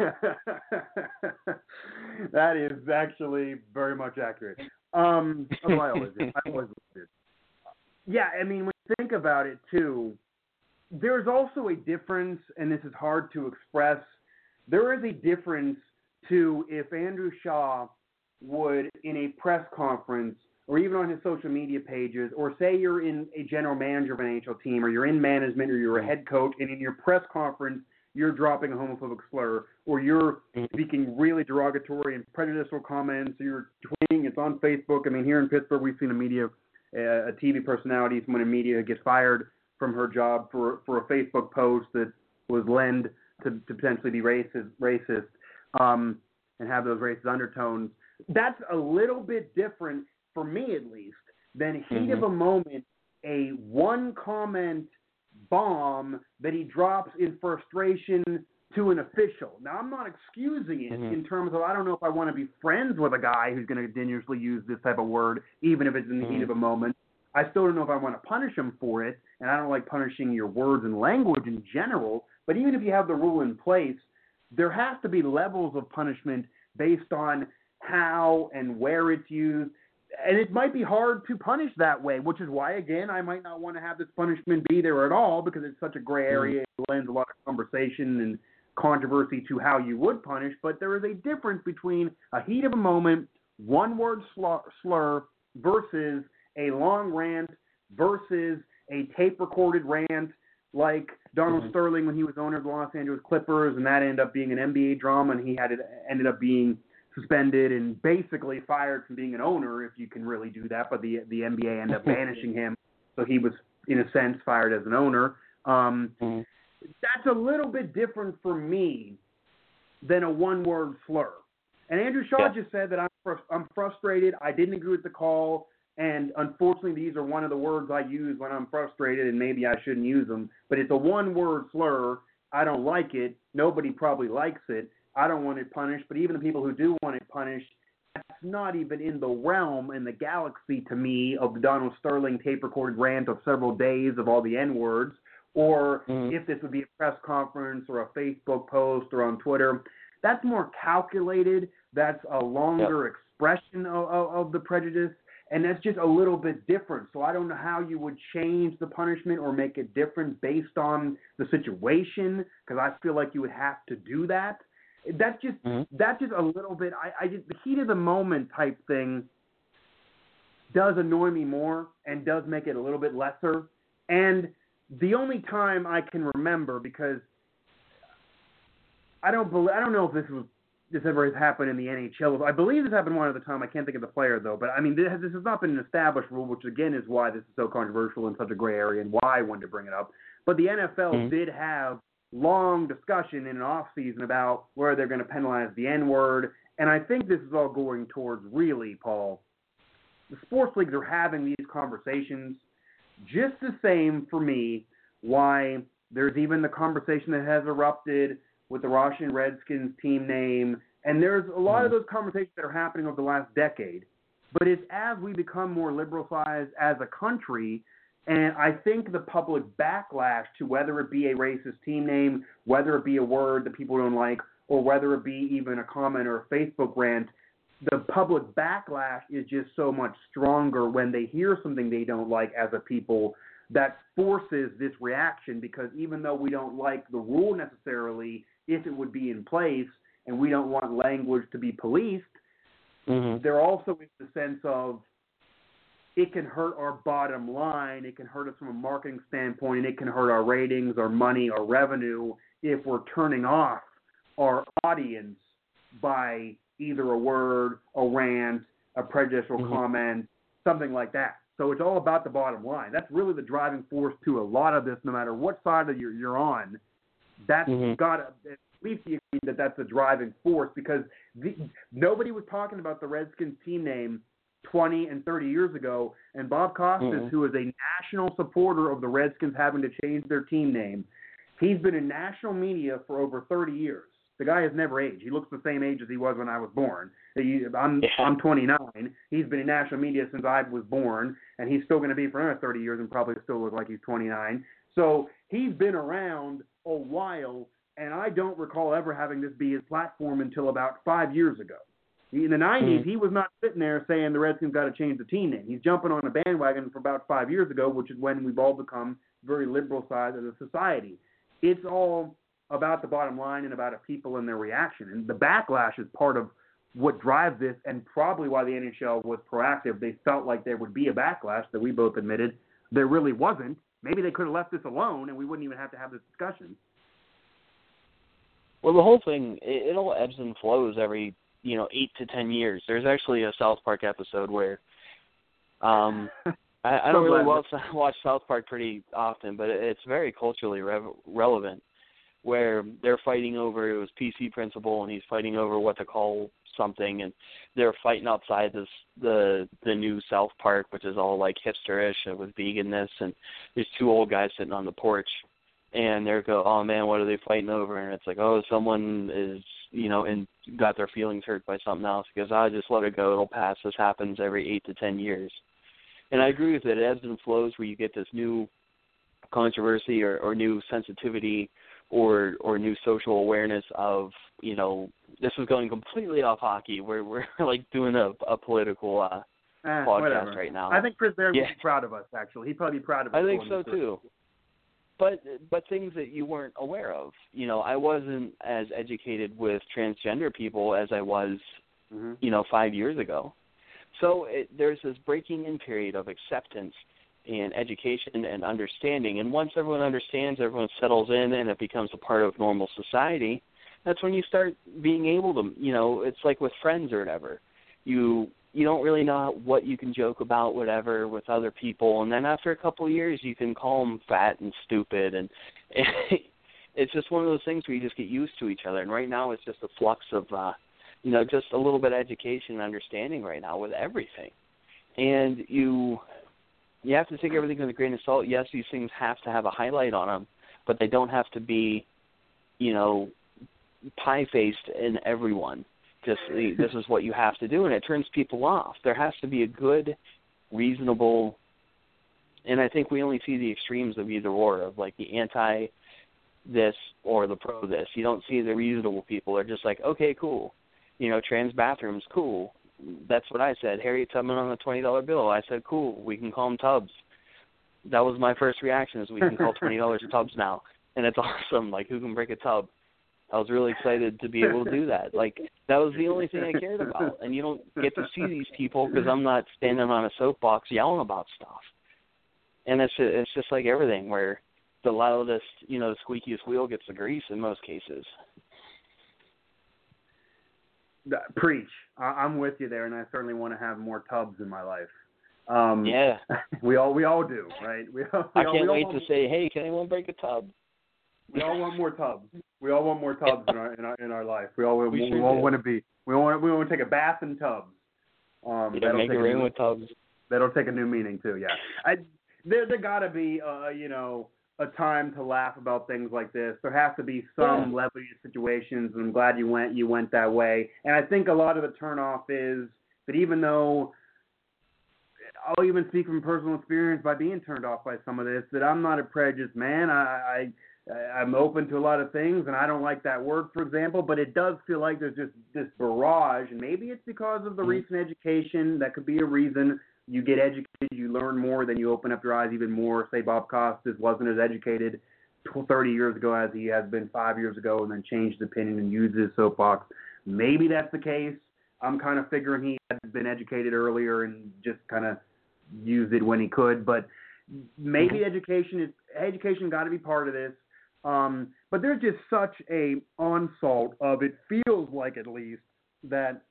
That is actually very much accurate. I always did. Yeah, I mean, when you think about it, too, there's also a difference, and this is hard to express. There is a difference to if Andrew Shaw would, in a press conference, or even on his social media pages, or say you're in a general manager of an NHL team, or you're in management, or you're a head coach, and in your press conference, you're dropping a homophobic slur, or you're speaking really derogatory and prejudicial comments, or you're tweeting, it's on Facebook. I mean, here in Pittsburgh, we've seen a TV personality, someone in media gets fired from her job for a Facebook post that was lend to potentially be racist, and have those racist undertones. That's a little bit different, for me at least, than heat of a moment, a one-comment bomb that he drops in frustration to an official. Now, I'm not excusing it in terms of I don't know if I want to be friends with a guy who's going to dangerously use this type of word, even if it's in the heat of a moment. I still don't know if I want to punish him for it, and I don't like punishing your words and language in general, but even if you have the rule in place, there has to be levels of punishment based on how and where it's used. And it might be hard to punish that way, which is why, again, I might not want to have this punishment be there at all because it's such a gray area. It lends a lot of conversation and controversy to how you would punish. But there is a difference between a heat of a moment, one-word slur versus a long rant versus a tape-recorded rant like Donald Sterling when he was owner of the Los Angeles Clippers, and that ended up being an NBA drama, and he ended up being suspended and basically fired from being an owner, if you can really do that. But the NBA ended up banishing him, so he was, in a sense, fired as an owner. That's a little bit different for me than a one-word slur. And Andrew Shaw just said that I'm frustrated. I didn't agree with the call, and unfortunately, these are one of the words I use when I'm frustrated, and maybe I shouldn't use them. But it's a one-word slur. I don't like it. Nobody probably likes it. I don't want it punished, but even the people who do want it punished, that's not even in the realm, in the galaxy to me, of the Donald Sterling tape-recorded rant of several days of all the N-words, or if this would be a press conference or a Facebook post or on Twitter. That's more calculated. That's a longer expression of the prejudice. And that's just a little bit different. So I don't know how you would change the punishment or make it different based on the situation, because I feel like you would have to do that. That's just a little bit. I just, the heat of the moment type thing does annoy me more and does make it a little bit lesser. And the only time I can remember, because I don't know if this ever has happened in the NHL. I believe this happened one other time. I can't think of the player, though. But, I mean, this has not been an established rule, which, again, is why this is so controversial and such a gray area and why I wanted to bring it up. But the NFL did have long discussion in an off-season about where they're going to penalize the N-word. And I think this is all going towards, really, Paul, the sports leagues are having these conversations just the same for me why there's even the conversation that has erupted with the Washington Redskins team name. And there's a lot of those conversations that are happening over the last decade. But it's as we become more liberalized as a country, and I think the public backlash to whether it be a racist team name, whether it be a word that people don't like, or whether it be even a comment or a Facebook rant, the public backlash is just so much stronger when they hear something they don't like as a people that forces this reaction, because even though we don't like the rule necessarily, if it would be in place and we don't want language to be policed, there also is the sense of it can hurt our bottom line, it can hurt us from a marketing standpoint, and it can hurt our ratings, our money, our revenue if we're turning off our audience by either a word, a rant, a prejudicial comment, something like that. So it's all about the bottom line. That's really the driving force to a lot of this, no matter what side of you're on. That's got to, at least you agree that that's the driving force, because nobody was talking about the Redskins team name 20 and 30 years ago, and Bob Costas, who is a national supporter of the Redskins having to change their team name, he's been in national media for over 30 years. The guy has never aged. He looks the same age as he was when I was born. I'm 29. He's been in national media since I was born, and he's still going to be for another 30 years and probably still look like he's 29. So he's been around a while, and I don't recall ever having this be his platform until about 5 years ago. In the 90s, he was not sitting there saying the Redskins got to change the team name. He's jumping on a bandwagon for about 5 years ago, which is when we've all become very liberal side of the society. It's all about the bottom line and about people and their reaction. And the backlash is part of what drives this, and probably why the NHL was proactive. They felt like there would be a backlash that we both admitted there really wasn't. Maybe they could have left this alone and we wouldn't even have to have this discussion. Well, the whole thing, it all ebbs and flows every, 8 to 10 years. There's actually a South Park episode where I don't really watch South Park pretty often, but it's very culturally relevant, where they're fighting over, it was PC Principal, and he's fighting over what to call something, and they're fighting outside the new South Park, which is all like hipsterish with veganness, and there's two old guys sitting on the porch, and they're go, oh man, what are they fighting over? And it's like, oh, someone is, and got their feelings hurt by something else. He goes, just let it go, it'll pass. This happens every 8 to 10 years. And I agree with it. It ebbs and flows where you get this new controversy or new sensitivity or new social awareness of, this is going completely off hockey. We're like doing a political podcast right now. I think Chris Bear would be proud of us, actually. He'd probably be proud of us. I think so, too. But things that you weren't aware of. I wasn't as educated with transgender people as I was, 5 years ago. So there's this breaking in period of acceptance and education and understanding. And once everyone understands, everyone settles in, and it becomes a part of normal society, that's when you start being able to, it's like with friends or whatever. You don't really know what you can joke about, whatever, with other people. And then after a couple of years, you can call them fat and stupid. And it's just one of those things where you just get used to each other. And right now it's just a flux of, just a little bit of education and understanding right now with everything. And you have to take everything with a grain of salt. Yes, these things have to have a highlight on them, but they don't have to be, pie-faced in everyone. Just this is what you have to do, and it turns people off. There has to be a good, reasonable, and I think we only see the extremes of either or, of like the anti-this or the pro-this. You don't see the reasonable people. They're just like, okay, cool. Trans bathrooms, cool. that's what I said. Harriet Tubman on the $20 bill. I said, cool, we can call them Tubbs. That was my first reaction, is we can call $20 Tubbs now. And it's awesome. Like, who can break a tub? I was really excited to be able to do that. Like, that was the only thing I cared about. And you don't get to see these people because I'm not standing on a soapbox yelling about stuff. And it's just like everything, where the loudest, the squeakiest wheel gets the grease in most cases. Preach. I'm with you there, and I certainly want to have more Tubbs in my life. Yeah. We all do, right? I can't wait to say, hey, can anyone break a tub? We all want more Tubbs. We all want more Tubbs in our life. We all want to take a bath in Tubbs. Make it rain with Tubbs. That'll take a new meaning too. Yeah. There got to be a time to laugh about things like this. There has to be some levity situations, and I'm glad you went that way. And I think a lot of the turnoff is that, even though I'll even speak from personal experience by being turned off by some of this, that I'm not a prejudiced man. I'm open to a lot of things, and I don't like that word, for example, but it does feel like there's just this barrage, and maybe it's because of the recent education. That could be a reason. You get educated, you learn more, then you open up your eyes even more. Say Bob Costas wasn't as educated 30 years ago as he has been 5 years ago, and then changed his opinion and used his soapbox. Maybe that's the case. I'm kind of figuring he had been educated earlier and just kind of used it when he could, but maybe education got to be part of this. But there's just such a onslaught of, it feels like, at least, that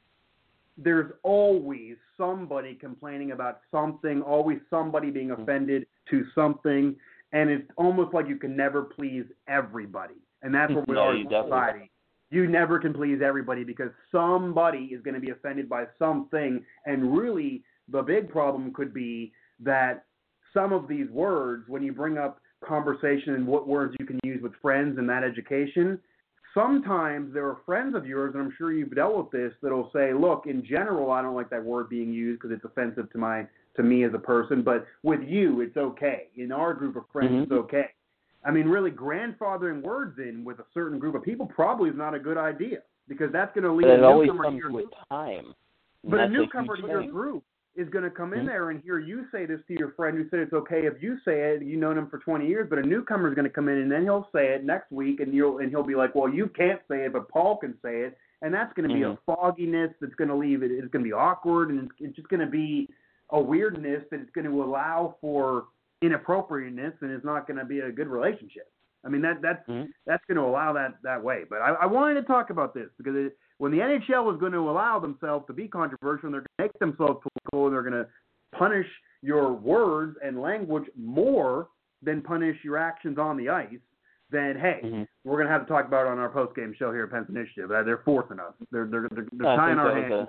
there's always somebody complaining about something, always somebody being offended to something, and it's almost like you can never please everybody. And that's where we are in society. You never can please everybody because somebody is going to be offended by something, and really the big problem could be that some of these words, when you bring up conversation and what words you can use with friends in that education, sometimes there are friends of yours, and I'm sure you've dealt with this, that'll say, look, in general, I don't like that word being used because it's offensive to me as a person, but with you, it's okay. In our group of friends, it's okay. I mean, really, grandfathering words in with a certain group of people probably is not a good idea, because that's going to lead a newcomer to your group. Time. But a newcomer to your group is going to come in there and hear you say this to your friend who said it's okay if you say it. You've known him for 20 years, but a newcomer is going to come in, and then he'll say it next week, and he'll be like, well, you can't say it, but Paul can say it, and that's going to be a fogginess that's going to leave it. It's going to be awkward, and it's just going to be a weirdness that it's going to allow for inappropriateness, and it's not going to be a good relationship. I mean, that's going to allow that way. But I wanted to talk about this because when the NHL is going to allow themselves to be controversial, and they're going to make themselves political, and they're going to punish your words and language more than punish your actions on the ice, then, hey, we're going to have to talk about it on our post-game show here at Pens Initiative. They're forcing us. They're tying our hands.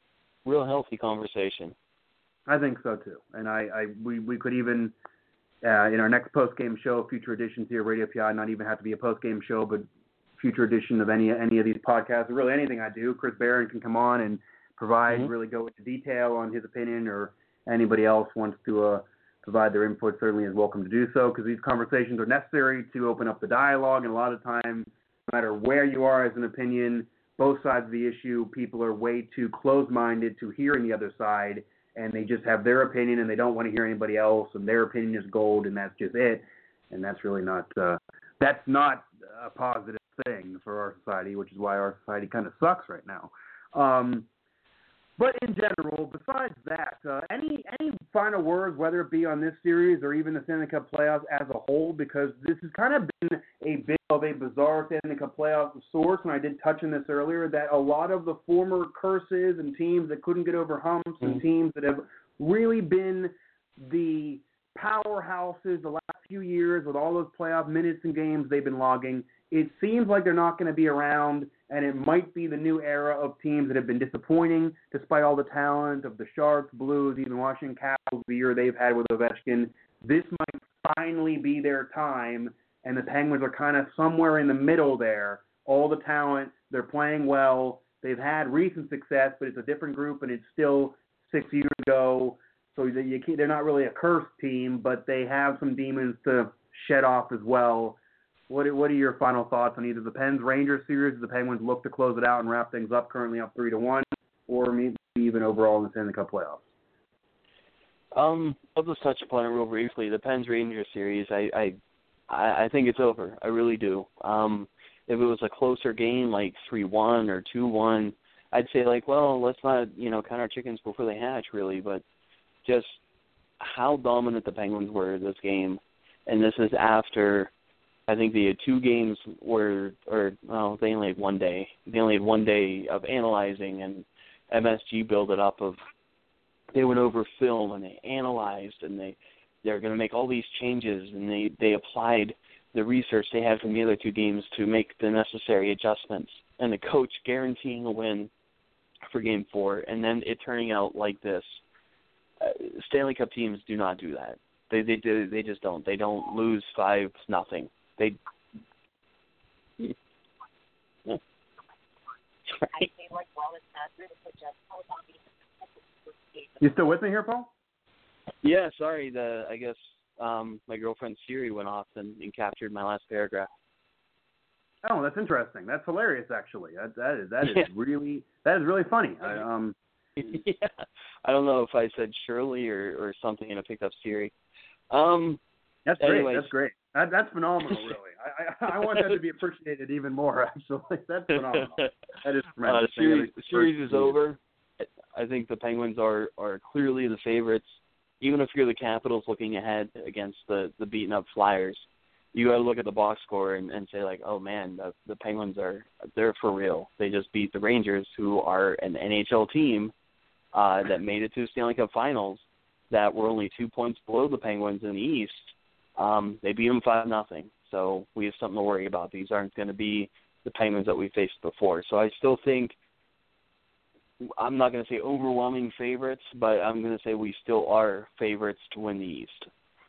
A real healthy conversation. I think so, too. And we could even, in our next post-game show, future editions here at Radio PI, not even have to be a post-game show, but future edition of any of these podcasts, or really anything I do, Chris Barron can come on and provide, really go into detail on his opinion, or anybody else wants to provide their input certainly is welcome to do so, because these conversations are necessary to open up the dialogue, and a lot of times, no matter where you are as an opinion, both sides of the issue, people are way too close-minded to hearing the other side, and they just have their opinion, and they don't want to hear anybody else, and their opinion is gold, and that's just it, and that's really not a positive thing for our society, which is why our society kind of sucks right now. But in general, besides that, any final words, whether it be on this series or even the Stanley Cup playoffs as a whole, because this has kind of been a bit of a bizarre Stanley Cup playoff source, and I did touch on this earlier, that a lot of the former curses and teams that couldn't get over humps and teams that have really been the powerhouses the last few years with all those playoff minutes and games they've been logging, it seems like they're not going to be around, and it might be the new era of teams that have been disappointing despite all the talent of the Sharks, Blues, even Washington Capitals, the year they've had with Ovechkin. This might finally be their time, and the Penguins are kind of somewhere in the middle there. All the talent, they're playing well, they've had recent success, but it's a different group, and it's still 6 years ago, so they're not really a cursed team, but they have some demons to shed off as well. What are your final thoughts on either the Pens-Rangers series, as the Penguins look to close it out and wrap things up, currently up 3-1, or even overall in the Stanley Cup playoffs? I'll just touch upon it real briefly. The Pens-Rangers series, I think it's over. I really do. If it was a closer game, like 3-1 or 2-1, I'd say, like, well, let's not, count our chickens before they hatch, really. But just how dominant the Penguins were this game, and this is after, I think they had 2 games where, they only had 1 day. They only had 1 day of analyzing, and MSG built it up of, they went over film and they analyzed, and they're going to make all these changes, and they applied the research they had from the other 2 games to make the necessary adjustments, and the coach guaranteeing a win for Game 4, and then it turning out like this. Stanley Cup teams do not do that. They just don't. They don't lose 5-0. They. You still with me here, Paul? Yeah, sorry. I guess my girlfriend's Siri went off and captured my last paragraph. Oh, that's interesting. That's hilarious, actually. That is really funny. Yeah, I don't know if I said Shirley or something and it picked up Siri. That's great. Anyways. That's great. That's phenomenal, really. I want that to be appreciated even more, actually. That's phenomenal. That is tremendous. Series is over. I think the Penguins are clearly the favorites. Even if you're the Capitals looking ahead against the beaten-up Flyers, you got to look at the box score and say, like, oh, man, the Penguins they're for real. They just beat the Rangers, who are an NHL team that made it to the Stanley Cup Finals, that were only 2 points below the Penguins in the East. They beat them 5-0. So we have something to worry about. These aren't going to be the Penguins that we faced before. So I still think, I'm not going to say overwhelming favorites, but I'm going to say we still are favorites to win the East.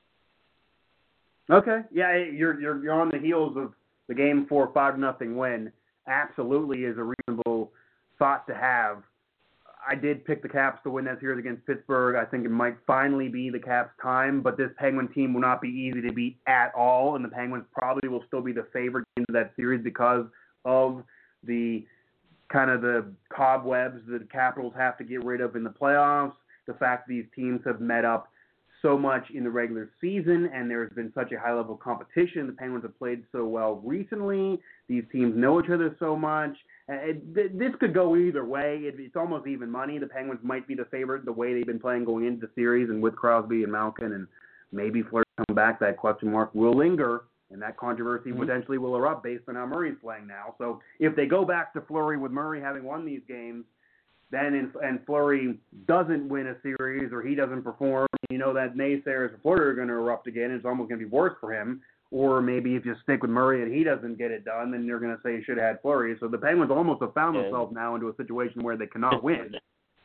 Okay. Yeah, you're on the heels of the Game 4 5-0 win. Absolutely is a reasonable thought to have. I did pick the Caps to win that series against Pittsburgh. I think it might finally be the Caps' time, but this Penguin team will not be easy to beat at all, and the Penguins probably will still be the favorite into that series because of the kind of the cobwebs that the Capitals have to get rid of in the playoffs, the fact these teams have met up so much in the regular season, and there's been such a high level of competition. The Penguins have played so well recently. These teams know each other so much. This could go either way. It's almost even money. The Penguins might be the favorite the way they've been playing going into the series, and with Crosby and Malkin and maybe Fleury come back, that question mark will linger, and that controversy potentially will erupt based on how Murray's playing now. So if they go back to Fleury with Murray having won these games, then and Fleury doesn't win a series or he doesn't perform, you know that naysayers for Fleury are going to erupt again. It's almost going to be worse for him. Or maybe if you stick with Murray and he doesn't get it done, then you're going to say he should have had Fleury. So the Penguins almost have found themselves now into a situation where they cannot win.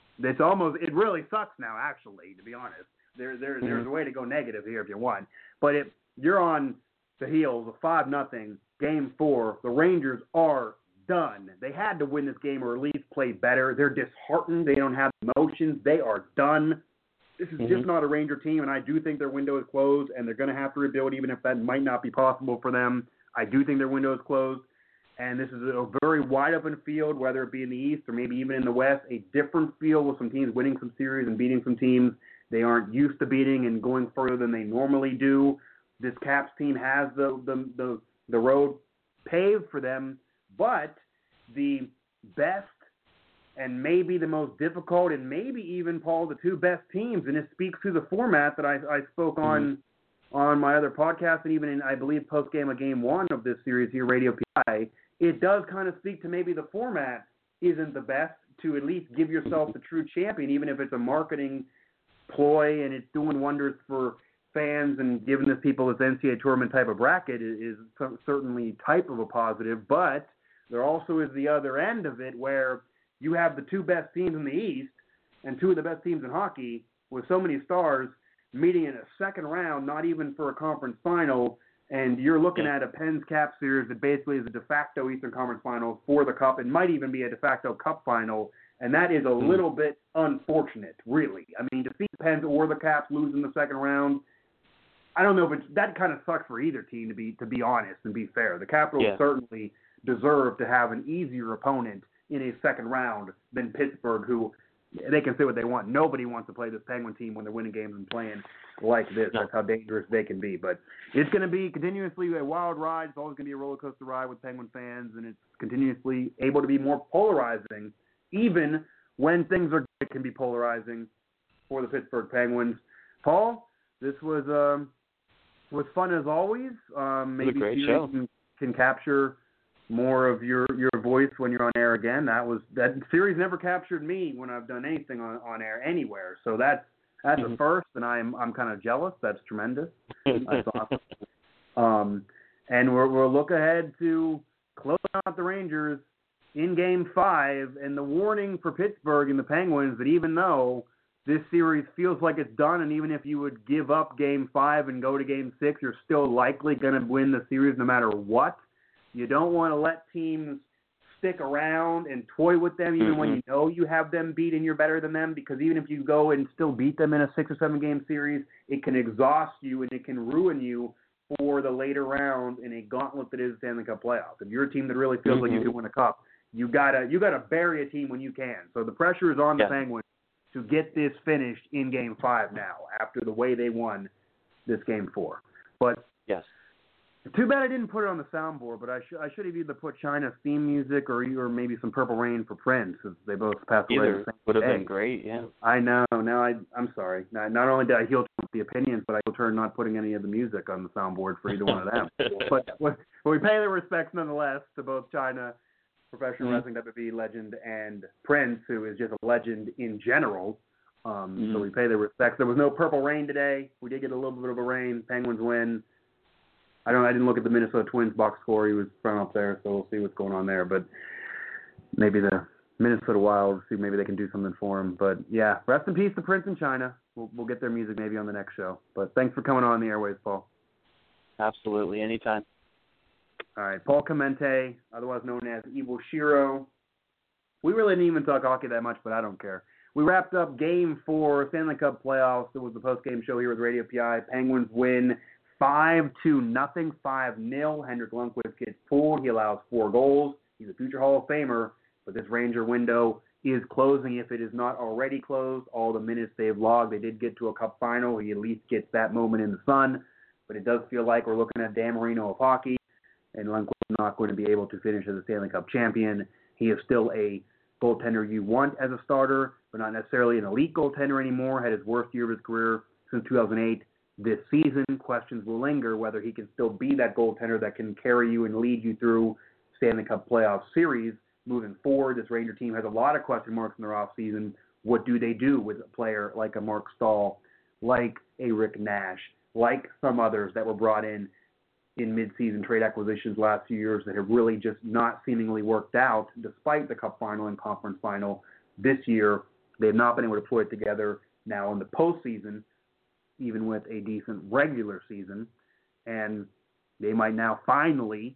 It really sucks now, actually, to be honest. There's a way to go negative here if you want. But if you're on the heels of 5-0, Game 4, the Rangers are done. They had to win this game or at least play better. They're disheartened. They don't have emotions. They are done. This is just not a Ranger team, and I do think their window is closed, and they're going to have to rebuild even if that might not be possible for them. I do think their window is closed, and this is a very wide-open field, whether it be in the East or maybe even in the West, a different field with some teams winning some series and beating some teams they aren't used to beating and going further than they normally do. This Caps team has the road paved for them, but the best and maybe the most difficult and maybe even, Paul, the 2 best teams, and it speaks to the format that I spoke on my other podcast and even in, I believe, post-game of Game 1 of this series here, Radio PI, it does kind of speak to maybe the format isn't the best to at least give yourself the true champion, even if it's a marketing ploy and it's doing wonders for fans and giving this people this NCAA tournament type of bracket is certainly type of a positive, but there also is the other end of it where you have the 2 best teams in the East and 2 of the best teams in hockey with so many stars meeting in a second round, not even for a conference final, and you're looking at a Pens Cap series that basically is a de facto Eastern Conference final for the Cup. It might even be a de facto Cup final, and that is a little bit unfortunate, really. I mean, defeat the Pens or the Caps, lose in the second round, I don't know, but that kind of sucks for either team, to be honest and be fair. The Capitals certainly deserve to have an easier opponent in a second round than Pittsburgh, who they can say what they want. Nobody wants to play this Penguin team when they're winning games and playing like this. No. That's how dangerous they can be. But it's going to be continuously a wild ride. It's always going to be a roller coaster ride with Penguin fans, and it's continuously able to be more polarizing. Even when things are good, it can be polarizing for the Pittsburgh Penguins. Paul, this was fun as always. Maybe it was a great show. Can capture more of your voice when you're on air again. That series never captured me when I've done anything on air anywhere. So that's a first, and I'm kind of jealous. That's tremendous. That's awesome. And we'll look ahead to close out the Rangers in Game 5, and the warning for Pittsburgh and the Penguins that even though this series feels like it's done, and even if you would give up Game 5 and go to Game 6, you're still likely going to win the series no matter what. You don't want to let teams stick around and toy with them even when you know you have them beat and you're better than them, because even if you go and still beat them in a 6 or 7 game series, it can exhaust you and it can ruin you for the later round in a gauntlet that is the Stanley Cup playoffs. If you're a team that really feels like you can win a cup, you gotta bury a team when you can. So the pressure is on the Penguins to get this finished in Game 5 now after the way they won this Game 4. But too bad I didn't put it on the soundboard, but I should have either put China's theme music or maybe some Purple Rain for Prince, since they both passed away the same would have day. been great, yeah. I know. Now I'm sorry. Not only did I heel turn the opinions, but I heel turn not putting any of the music on the soundboard for either one of them. But we pay the respects nonetheless to both China, professional wrestling WWE legend, and Prince, who is just a legend in general. So we pay the respects. There was no Purple Rain today. We did get a little bit of a rain. Penguins win. I didn't look at the Minnesota Twins box score. He was from up there, so we'll see what's going on there. But maybe the Minnesota Wild, see maybe they can do something for him. But yeah, rest in peace to Prince and China. We'll get their music maybe on the next show. But thanks for coming on the airwaves, Paul. Absolutely, anytime. All right, Paul Clemente, otherwise known as Evil Shiro. We really didn't even talk hockey that much, but I don't care. We wrapped up Game 4, Stanley Cup playoffs. It was the post-game show here with Radio PI. Penguins win 5-0, 5-0. Henrik Lundqvist gets pulled. He allows 4 goals. He's a future Hall of Famer, but this Ranger window is closing if it is not already closed. All the minutes they've logged, they did get to a Cup final. He at least gets that moment in the sun, but it does feel like we're looking at Dan Marino of hockey, and Lundqvist is not going to be able to finish as a Stanley Cup champion. He is still a goaltender you want as a starter, but not necessarily an elite goaltender anymore. Had his worst year of his career since 2008. This season, questions will linger whether he can still be that goaltender that can carry you and lead you through Stanley Cup playoff series moving forward. This Ranger team has a lot of question marks in their offseason. What do they do with a player like a Mark Stahl, like a Rick Nash, like some others that were brought in mid-season trade acquisitions last few years that have really just not seemingly worked out despite the Cup final and conference final this year? They have not been able to put it together now in the postseason, even with a decent regular season, and they might now finally,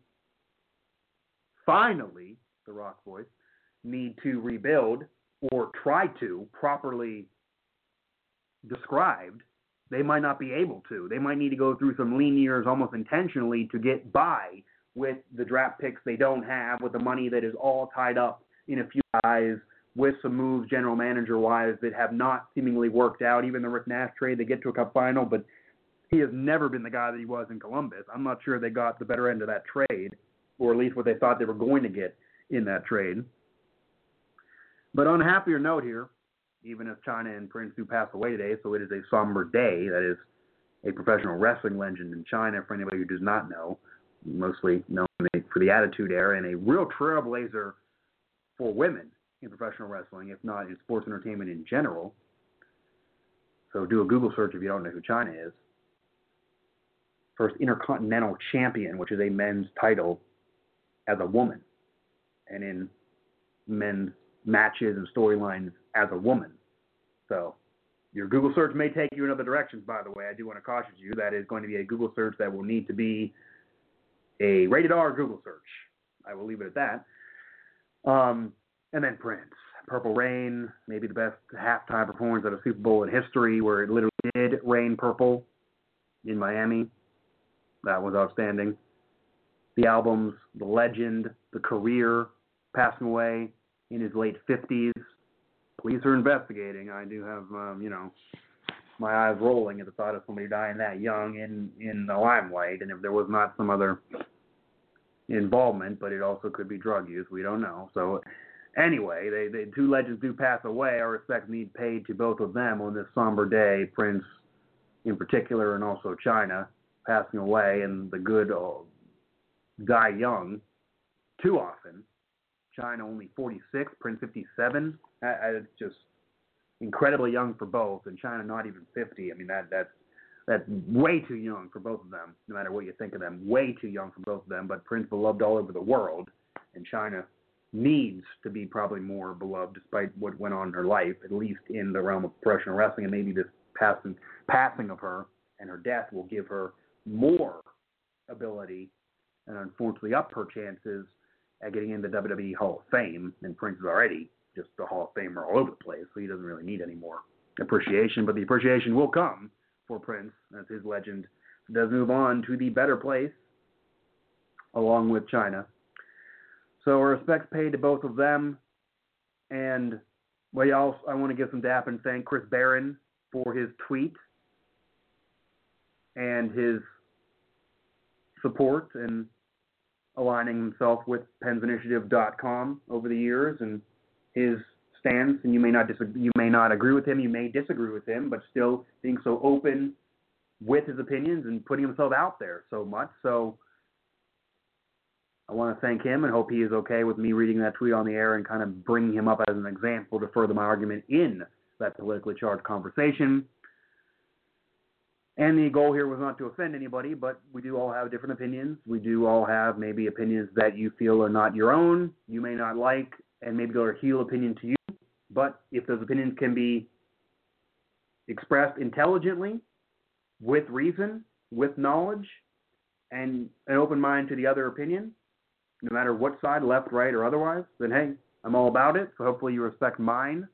the Rock Boys, need to rebuild or try to, properly described. They might not be able to. They might need to go through some lean years almost intentionally to get by with the draft picks they don't have, with the money that is all tied up in a few guys, with some moves general manager-wise that have not seemingly worked out. Even the Rick Nash trade, they get to a Cup final, but he has never been the guy that he was in Columbus. I'm not sure they got the better end of that trade, or at least what they thought they were going to get in that trade. But on a happier note here, even as China and Prince do pass away today, so it is a somber day. That is a professional wrestling legend in China, for anybody who does not know, mostly known for the Attitude Era, and a real trailblazer for women in professional wrestling, if not in sports entertainment in general. So do a Google search if you don't know who China is. First Intercontinental Champion, which is a men's title as a woman, and in men's matches and storylines as a woman. So your Google search may take you in other directions, by the way. I do want to caution you that is going to be a Google search that will need to be a rated R Google search. I will leave it at that. And then Prince. Purple Rain, maybe the best halftime performance at a Super Bowl in history, where it literally did rain purple in Miami. That was outstanding. The albums, the legend, the career, passing away in his late 50s, police are investigating. I do have, my eyes rolling at the thought of somebody dying that young in the limelight. And if there was not some other involvement, but it also could be drug use, we don't know. So anyway, they two legends do pass away. Our respects need paid to both of them on this somber day. Prince in particular, and also China passing away, and the good die young too often. China only 46, Prince 57. It's just incredibly young for both, and China not even 50. I mean, that's way too young for both of them, no matter what you think of them. Way too young for both of them, but Prince beloved all over the world, and China needs to be probably more beloved despite what went on in her life, at least in the realm of professional wrestling, and maybe this passing of her and her death will give her more ability and unfortunately up her chances at getting into the WWE Hall of Fame. And Prince is already just a Hall of Famer all over the place, so he doesn't really need any more appreciation. But the appreciation will come for Prince as his legend does move on to the better place along with China. So respects paid to both of them. And I want to give some dap and thank Chris Barron for his tweet and his support and aligning himself with PensInitiative.com over the years and his stance. And you may not agree with him, you may disagree with him, but still being so open with his opinions and putting himself out there so much. So I want to thank him and hope he is okay with me reading that tweet on the air and kind of bringing him up as an example to further my argument in that politically charged conversation. And the goal here was not to offend anybody, but we do all have different opinions. We do all have maybe opinions that you feel are not your own, you may not like, and maybe they're a heel opinion to you. But if those opinions can be expressed intelligently, with reason, with knowledge, and an open mind to the other opinion, no matter what side, left, right, or otherwise, then hey, I'm all about it. So hopefully you respect mine.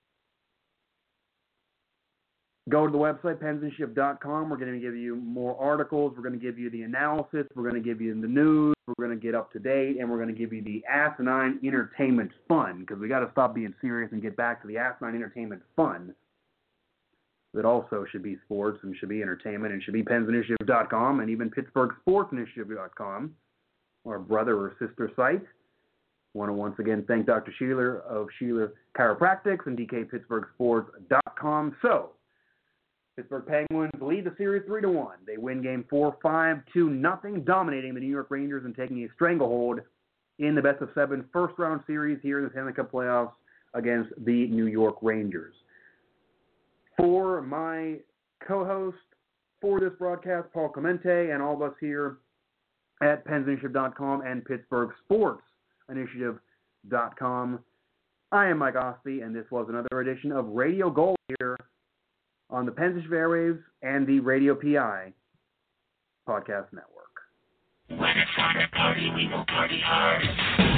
Go to the website, PensInitiative.com. We're going to give you more articles. We're going to give you the analysis. We're going to give you the news. We're going to get up to date. And we're going to give you the asinine entertainment fun, because we got to stop being serious and get back to the asinine entertainment fun that also should be sports and should be entertainment and should be PensInitiative.com and even PittsburghSportsInitiative.com, our brother or sister site. I want to once again thank Dr. Sheeler of Sheeler Chiropractics and DKPittsburghSports.com. So, Pittsburgh Penguins lead the series 3-1. They win game 4, 5-0, dominating the New York Rangers and taking a stranglehold in the best-of-7 first-round series here in the Stanley Cup playoffs against the New York Rangers. For my co-host for this broadcast, Paul Clemente, and all of us here at PensInitiative.com and PittsburghSportsInitiative.com, I am Mike Osby, and this was another edition of Radio Gold here on the Pens Initiative Airwaves and the Radio PI Podcast Network. When it's time to party, we will party hard.